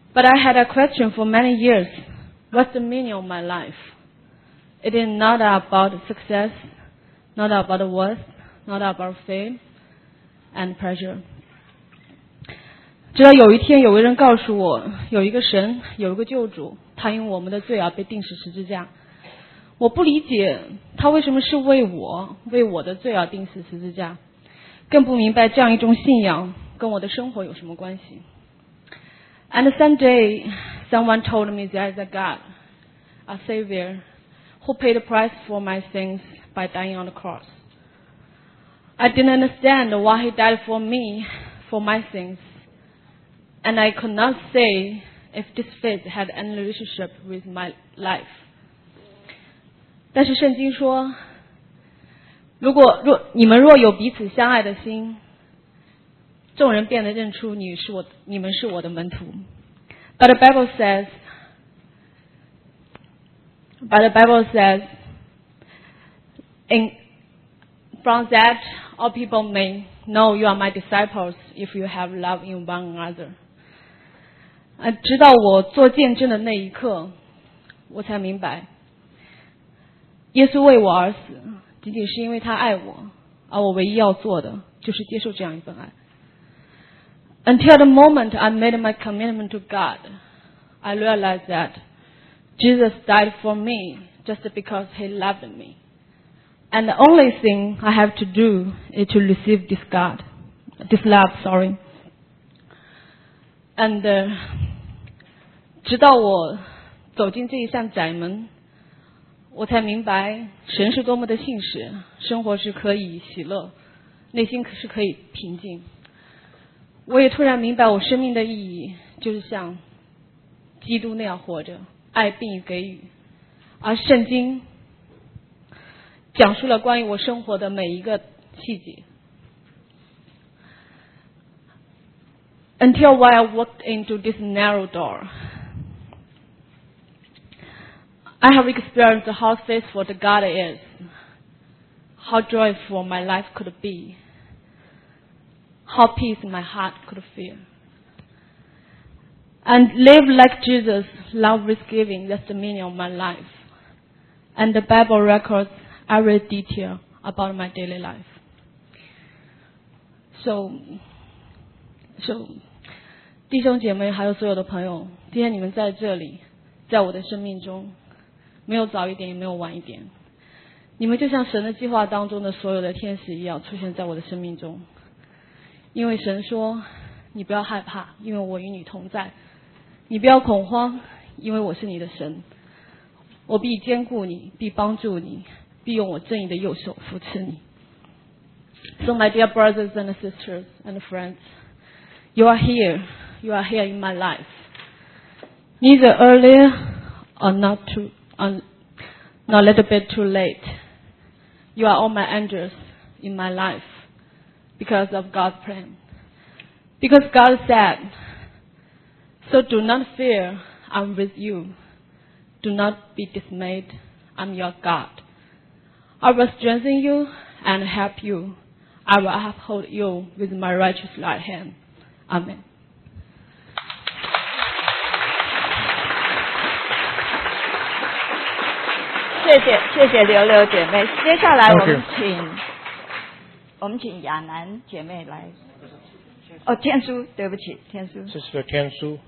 But I had a question for many years. What's the meaning of my life? It is not about success, not about worth, not about fame and pleasure. 直到有一天，有个人告诉我，有一个神，有一个救主，他因我们的罪而被钉死十字架。我不理解他为什么是为我的罪而钉死十字架，更不明白这样一种信仰跟我的生活有什么关系。And someday, someone told me there is a God, a Savior, who paid the price for my sins by dying on the cross. I didn't understand why He died for me, for my sins, and I could not say if this faith had any relationship with my life. 但是圣经说，你们若有彼此相爱的心，众人便能认出你们是我的门徒。But the Bible says, from that all people may know you are my disciples if you have love in one another. 直到我做见证的那一刻，我才明白，耶稣为我而死，仅仅是因为他爱我，而我唯一要做的就是接受这样一份爱。Until the moment I made my commitment to God, I realized that Jesus died for me just because He loved me. And the only thing I have to do is to receive this love. And 直到我走进这一扇窄门，我才明白神是多么的信实，生活是可以喜乐，内心是可以平静。我也突然明白我生命的意义就是像基督那样活着，爱并与给予。而圣经讲述了关于我生活的每一个细节。Until when I walked into this narrow door, I have experienced how faithful the God is, how joyful my life could be, how peace my heart could feel. And live like Jesus, love with giving, that's the meaning of my life. And the Bible records every detail about my daily life. So, 弟兄姐妹还有所有的朋友，今天你们在这里，在我的生命中，没有早一点也没有晚一点，你们就像神的计划当中的所有的天使一样出现在我的生命中。因为神说，你不要害怕，因为我与你同在；你不要恐慌，因为我是你的神，我必坚固你，必帮助你，必用我正义的右手扶持你。So my dear brothers and sisters and friends, you are here in my life. Neither earlier or not a little bit too late. You are all my angels in my life because of God's plan. Because God said, so do not fear, I'm with you. Do not be dismayed, I'm your God. I will strengthen you and help you. I will uphold you with my righteous right hand. Amen. 谢谢刘刘姐妹。接下来我们请亚楠姐妹来。哦，天书，对不起，天书。 这是个天书。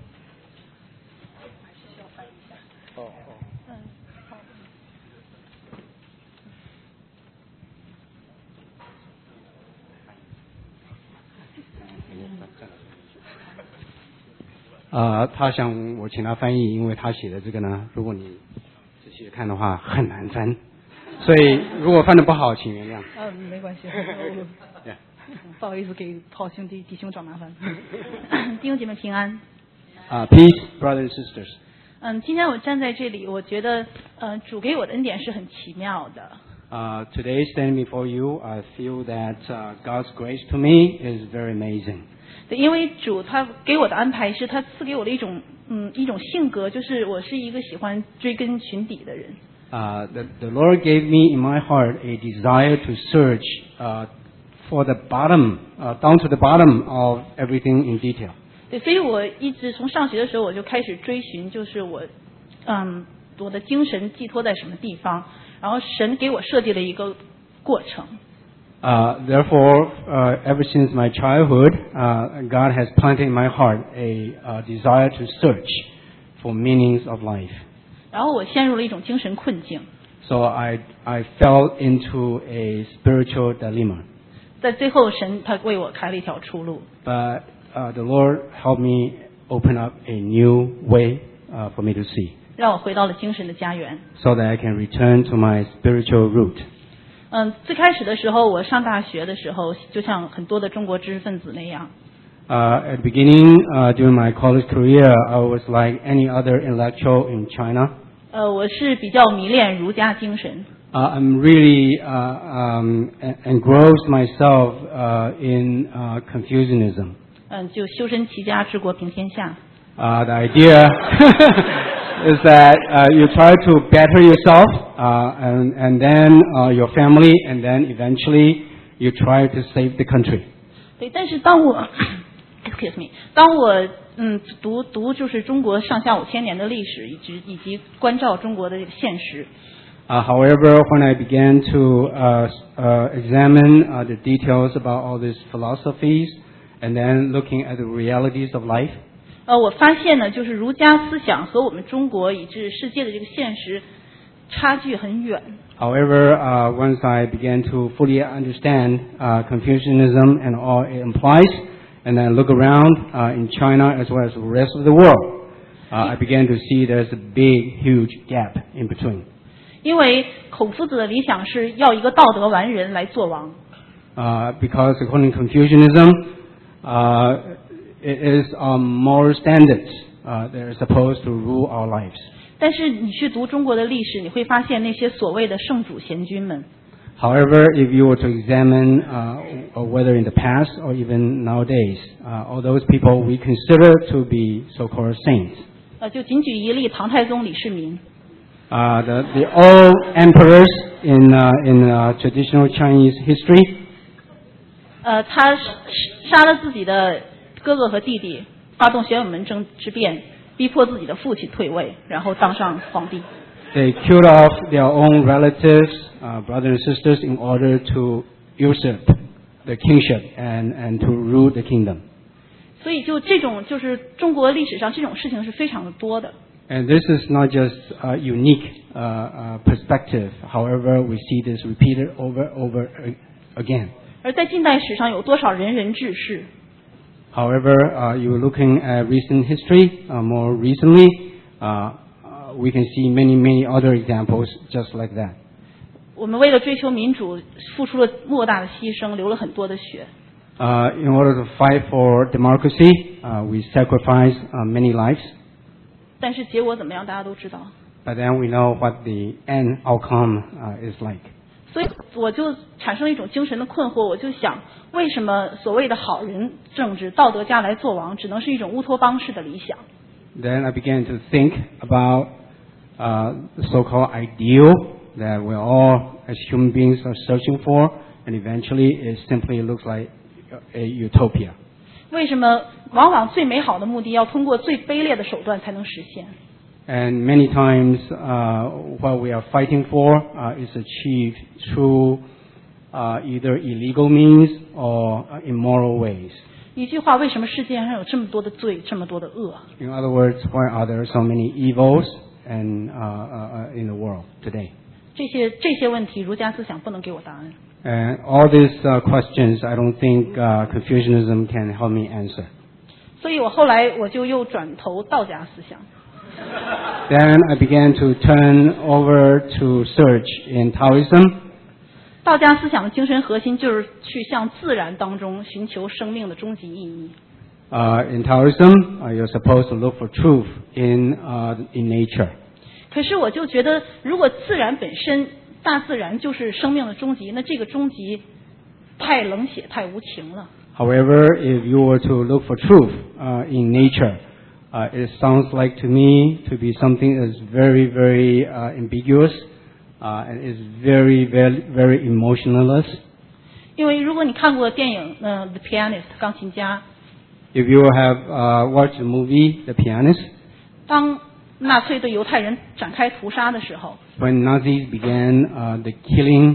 他想我请他翻译，因为他写的这个呢，如果你仔细看的话很难翻，所以如果翻得不好，请原谅。 没关系，不好意思给好兄弟弟兄找麻烦。弟兄姐妹平安。 Peace, brothers and sisters. 今天我站在这里，我觉得主给我的恩典是很奇妙的。 Today, standing before you, I feel that God's grace to me is very amazing. 对，因为主他给我的安排是他赐给我的一种性格，就是我是一个喜欢追根寻底的人。 The Lord gave me in my heart a desire to search for the bottom, down to the bottom of everything in detail. 对，所以我一直从上学的时候我就开始追寻，就是我的精神寄托在什么地方，然后神给我设计了一个过程。 Therefore, ever since my childhood, God has planted in my heart a desire to search for meanings of life. 然后我陷入了一种精神困境。 So I fell into a spiritual dilemma. 在最后，神他为我开了一条出路。 But the Lord helped me open up a new way for me to see. 让我回到了精神的家园。 So that I can return to my spiritual root. 最开始的时候，我上大学的时候，就像很多的中国知识分子那样。 At the beginning, during my college career, I was like any other intellectual in China. 我是比较迷恋儒家精神。 I'm really engrossed myself in Confucianism. 就修身齐家治国平天下。 The idea is that you try to better yourself, and then your family, and then eventually you try to save the country. 对，但是当我，excuse me， 当我读就是中国上下5000年的历史，以及关照中国的这个现实。 However, when I began to examine the details about all these philosophies, and then looking at the realities of life. 我发现呢，就是儒家思想和我们中国以至世界的这个现实差距很远。 However, once I began to fully understand Confucianism and all it implies, and then look around in China as well as the rest of the world, I began to see there's a big, huge gap in between. 因为孔夫子的理想是要一个道德完人来做王。 Because according to Confucianism, it is moral standards that are supposed to rule our lives. 但是你去读中国的历史，你会发现那些所谓的圣主贤君们。 However, if you were to examine whether in the past or even nowadays, all those people we consider to be so-called saints. 就仅举一例，唐太宗李世民。 The old emperors in traditional Chinese history. 他杀了自己的哥哥和弟弟，发动玄武门之变，逼迫自己的父亲退位，然后当上皇帝。 They killed off their own relatives, brothers and sisters, in order to usurp the kingship and to rule the kingdom. 所以就这种就是中国历史上这种事情是非常的多的。 And this is not just a unique perspective. However, we see this repeated over again. 而在近代史上有多少仁人志士？ However, you're looking at recent history, more recently, we can see many other examples just like that. 我们为了追求民主，付出了莫大的牺牲，流了很多的血。 In order to fight for democracy, we sacrifice many lives. 但是结果怎么样，大家都知道。 But then we know what the end outcome is like. 所以我就产生了一种精神的困惑，我就想，为什么所谓的好人政治、道德家来做王，只能是一种乌托邦式的理想？ Then I began to think about the so-called ideal that we all, as human beings, are searching for, and eventually it simply looks like a utopia. 为什么往往最美好的目的要通过最卑劣的手段才能实现？ And many times, what we are fighting for is achieved through either illegal means or immoral ways. 一句话，为什么世界上有这么多的罪，这么多的恶？ In other words, why are there so many evils and in the world today? 这些问题，儒家思想不能给我答案。 And all these questions, I don't think Confucianism can help me answer. 所以我后来就又转投道家思想。 Then I began to turn over to search in Taoism. 道家思想的精神核心就是去向自然当中寻求生命的终极意义。 In Taoism, you're supposed to look for truth in nature. 可是我就觉得，如果自然本身，大自然就是生命的终极，那这个终极太冷血、太无情了。 However, if you were to look for truth in nature, it sounds like to me to be something that's very ambiguous and is very emotionless. 因为如果你看过电影《The Pianist》钢琴家， If you have watched the movie The Pianist, 当纳粹对犹太人展开屠杀的时候， when Nazis began the killing,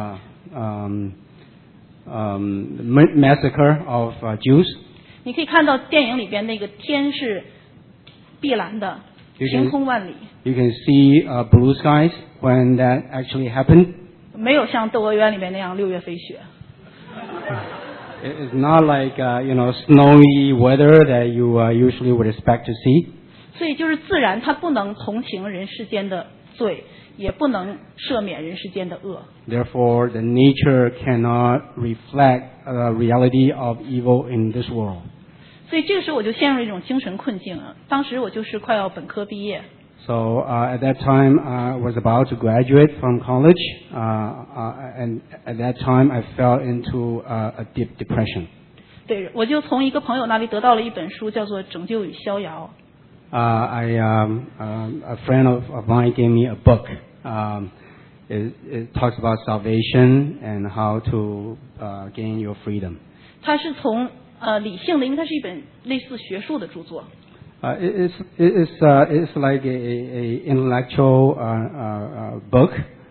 massacre of Jews, 你可以看到电影里边那个天是碧蓝的，晴空万里， you can see blue skies when that actually happened. 没有像《窦娥冤》里面那样6月飞雪。 It's not like snowy weather that you usually would expect to see. 所以就是自然，它不能同情人世间的罪，也不能赦免人世间的恶。 Therefore, the nature cannot reflect the reality of evil in this world. 所以这个时候我就陷入一种精神困境了。当时我就是快要本科毕业， So at that time, I was about to graduate from college, and at that time, I fell into a deep depression. 对，我就从一个朋友那里得到了一本书，叫做《拯救与逍遥》。 A friend of mine gave me a book. It talks about salvation and how to gain your freedom. 它是从理性的，因为它是一本类似学术的著作。 It's like a intellectual book.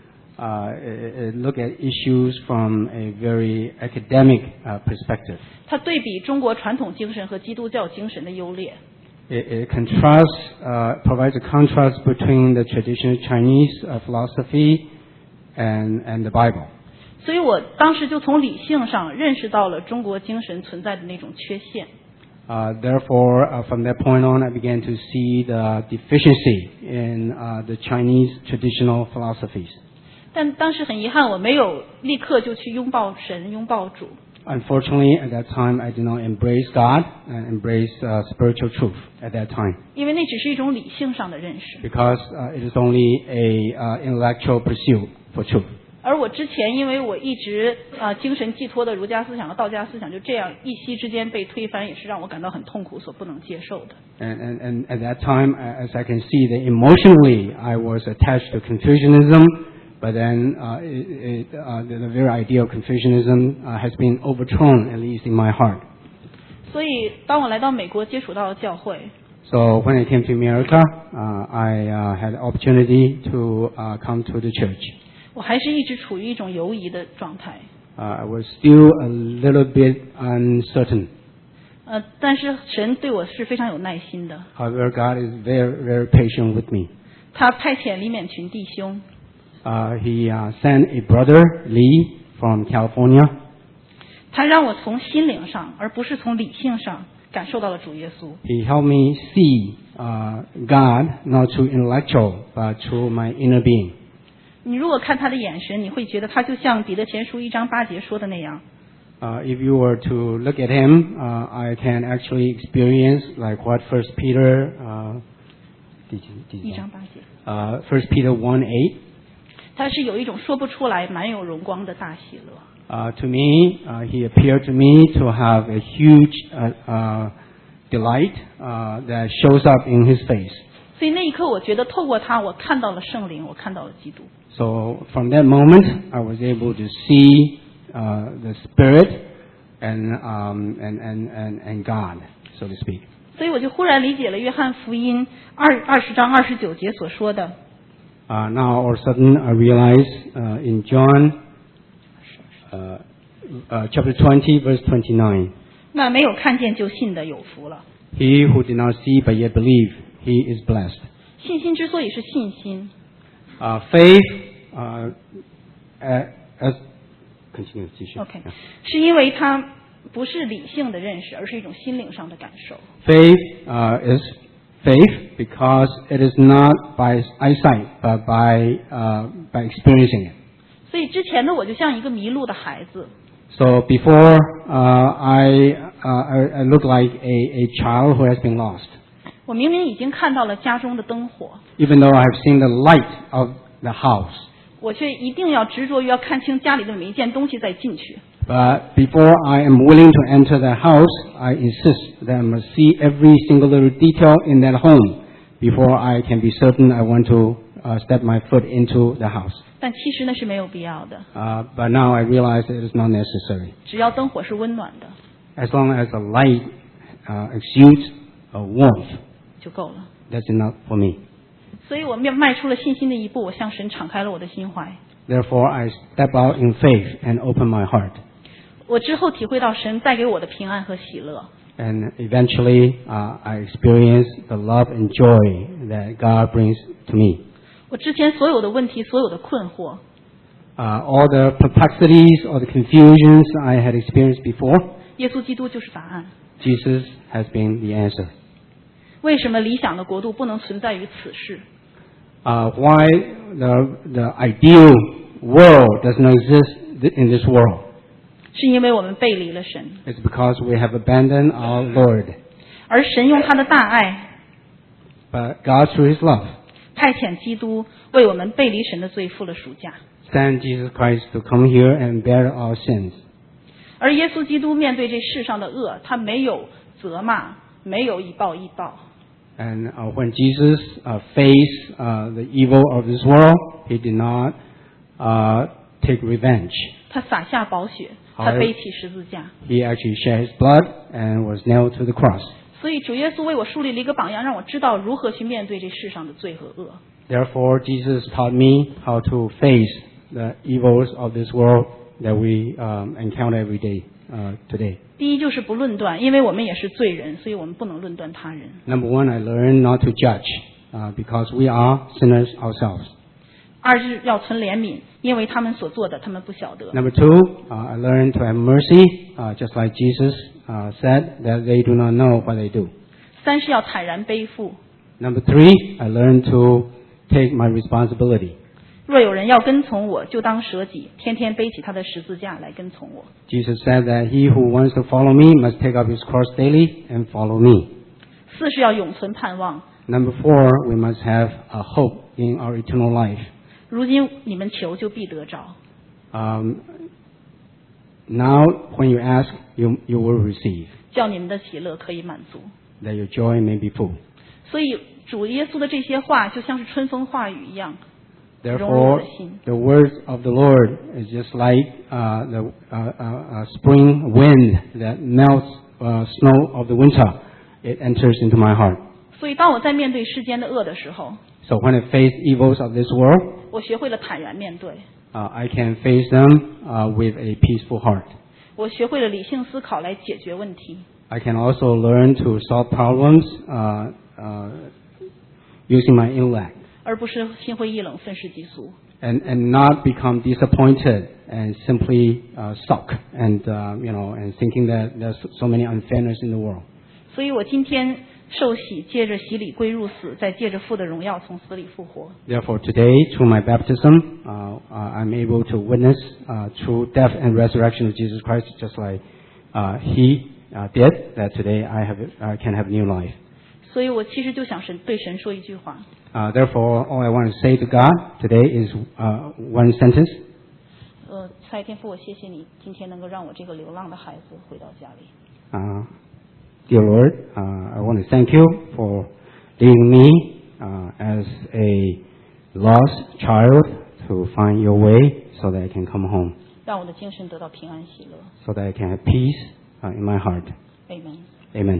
It look at issues from a very academic perspective. 它对比中国传统精神和基督教精神的优劣。 It provides a contrast between the traditional Chinese philosophy and the Bible. 所以我当时就从理性上认识到了中国精神存在的那种缺陷。 Therefore, from that point on, I began to see the deficiency in the Chinese traditional philosophies. 但当时很遗憾，我没有立刻就去拥抱神、拥抱主。 Unfortunately, at that time, I did not embrace God and embrace spiritual truth at that time. 因为那只是一种理性上的认识。 Because it is only a intellectual pursuit for truth. 而我之前，因为我一直精神寄托的儒家思想和道家思想就这样一夕之间被推翻，也是让我感到很痛苦所不能接受的。 And at that time, as I can see, that emotionally I was attached to Confucianism, but then the very idea of Confucianism has been overthrown, at least in my heart. 所以当我来到美国接触到了教会， So when I came to America, I had the opportunity to come to the church. 我还是一直处于一种犹疑的状态。 I was still a little bit uncertain. 但是神对我是非常有耐心的。 However, God is very, very patient with me. 他派遣李勉群弟兄， He sent a brother, Lee, from California. 他让我从心灵上，而不是从理性上感受到了主耶稣。 He helped me see God not through intellectual, but through my inner being. 你如果看他的眼神，你会觉得他就像彼得前书1章8节说的那样。 If you were to look at him, I can actually experience like what First Peter 1章8节。 First Peter 1:8. 他是有一种说不出来、满有荣光的大喜乐。 To me, he appeared to me to have a huge delight that shows up in his face. 所以那一刻，我觉得透过他，我看到了圣灵，我看到了基督。 So from that moment, I was able to see the Spirit and God, so to speak. 所以我就忽然理解了约翰福音20章29节所说的。 Now all of a sudden, I realize in John chapter 20, verse 29. 那没有看见就信的有福了。 He who did not see but yet believe, he is blessed. 信心之所以是信心， Faith, as continue 继续。 OK， 是因为它不是理性的认识，而是一种心灵上的感受。 Faith is faith because it is not by eyesight but by experiencing it. 所以之前的我就像一个迷路的孩子， So before I look like a child who has been lost. 我明明已经看到了家中的灯火， Even though I have seen the light of the house. 我却一定要执着于要看清家里的每一件东西再进去。 But before I am willing to enter the house, I insist that I must see every single little detail in that home before I can be certain I want to step my foot into the house. 但其实那是没有必要的， But now I realize it is not necessary. 只要灯火是温暖的， As long as the light exudes a warmth. 就够了。 That's enough for me. 所以我迈出了信心的一步，我向神敞开了我的心怀。 Therefore, I step out in faith and open my heart. 我之后体会到神带给我的平安和喜乐。 And eventually, I experience the love and joy that God brings to me. 我之前所有的问题，所有的困惑， All the perplexities or the confusions I had experienced before, 耶稣基督就是答案。 Jesus has been the answer. 为什么理想的国度不能存在于此世？ Why the ideal world does not exist in this world? 是因为我们背离了神， It's because we have abandoned our Lord. 而神用他的大爱 But God, through His love, 派遣基督为我们背离神的罪付了赎价。 sent Jesus Christ to come here and bear our sins. 而耶稣基督面对这世上的恶，他没有责骂，没有以暴易暴， And when Jesus faced the evil of this world, He did not take revenge. 他洒下宝血，他背起十字架。 He actually shed His blood and was nailed to the cross. 所以主耶稣为我树立了一个榜样，让我知道如何去面对这世上的罪和恶。 Therefore, Jesus taught me how to face the evils of this world that we encounter every day today. 第一就是不论断，因为我们也是罪人，所以我们不能论断他人。 Number one, I learned not to judge because we are sinners ourselves. 二是要存怜悯，因为他们所做的，他们不晓得。 Number two, I learned to have mercy, just like Jesus said that they do not know what they do. 三是要坦然背负， Number three, I learned to take my responsibility. 若有人要跟从我，就当舍己，天天背起他的十字架来跟从我。 Jesus said that he who wants to follow me must take up his cross daily and follow me. 四是要永存盼望， Number four, we must have a hope in our eternal life. 如今你们求就必得着。 Now, when you ask, you will receive, 叫你们的喜乐可以满足。 that your joy may be full. 所以主耶稣的这些话就像是春风化雨一样，融入我 Therefore, 的心。 the words of the Lord is just like the spring wind that melts snow of the winter. It enters into my heart. 所以当我在面对世间的恶的时候， So when I face evils of this world, 我学会了坦然面对， I can face them with a peaceful heart. 我学会了理性思考来解决问题。 I can also learn to solve problems using my intellect 而不是心灰意冷、愤世嫉俗。 and not become disappointed and simply sulk and and thinking that there's so many unfairness in the world. 所以我今天受洗，借着洗礼归入死，再借着父的荣耀从死里复活。 Therefore, today, through my baptism, I'm able to witness through death and resurrection of Jesus Christ, just like He did. That today I can have new life. 所以我其实就想对神说一句话： Therefore, all I want to say to God today is one sentence. 蔡天父，我谢谢你今天能够让我这个流浪的孩子回到家里。 Dear Lord, I want to thank you for leading me as a lost child to find your way so that I can come home, 让我的精神得到平安喜乐。 so that I can have peace in my heart. Amen。 Amen.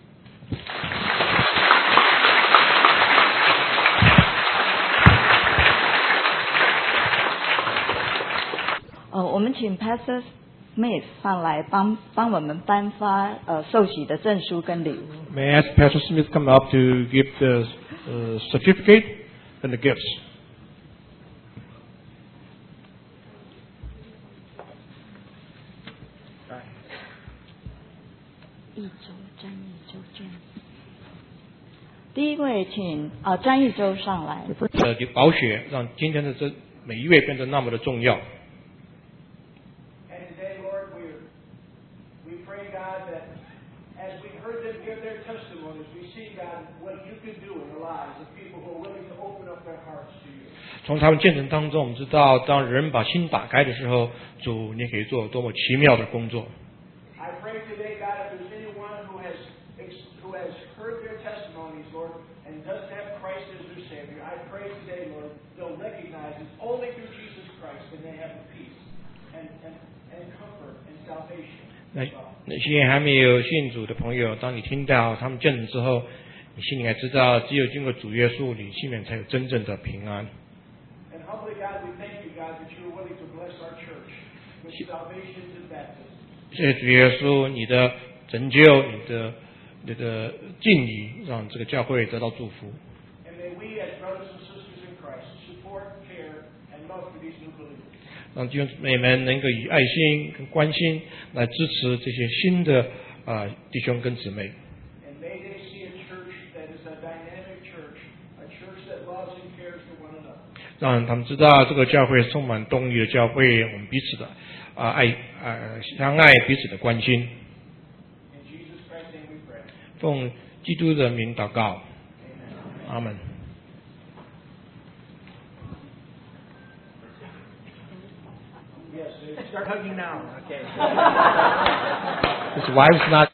我们请 Pastor Smith 上来帮我们颁发受洗的证书跟礼物。 May I ask Pastor Smith come up to give the certificate and the gifts? 一周张一周这样。第一位请张一周上来。 宝血让今天的这每一位变得那么的重要。 And today, Lord, we pray, God, that as we heard them give their testimonies, we see, God, what you can do in the lives of people who are willing to open up their hearts to you. 从他们见证当中，我们知道，当人把心打开的时候，主你可以做多么奇妙的工作。 I pray today, God, if there's anyone who has heard their testimonies, Lord, and doesn't have Christ as their Savior, I pray today, Lord, they'll recognize it's only through Jesus Christ that they have peace and comfort and salvation. 那那些还没有信主的朋友，当你听到他们见证之后，你心里还知道，只有经过主耶稣，你心里面才有真正的平安。 And humbly, God, we thank you, God, that you are willing to bless our church with salvation and baptism. 谢谢主耶稣，你的拯救，你的敬礼，让这个教会得到祝福。 And may we, as brothers and sisters in Christ, support, care, and love for these new believers. 让弟兄姊妹们能够以爱心跟关心来支持这些新的弟兄跟姊妹。 And may they see a church that is a dynamic church, a church that loves and cares for one another. 让他们知道这个教会充满动力的教会，我们彼此的相爱，彼此的关心。 In Jesus Christ's name we pray. 奉基督的名祷告，阿门。 Yes, start hugging now. Okay. His wife's not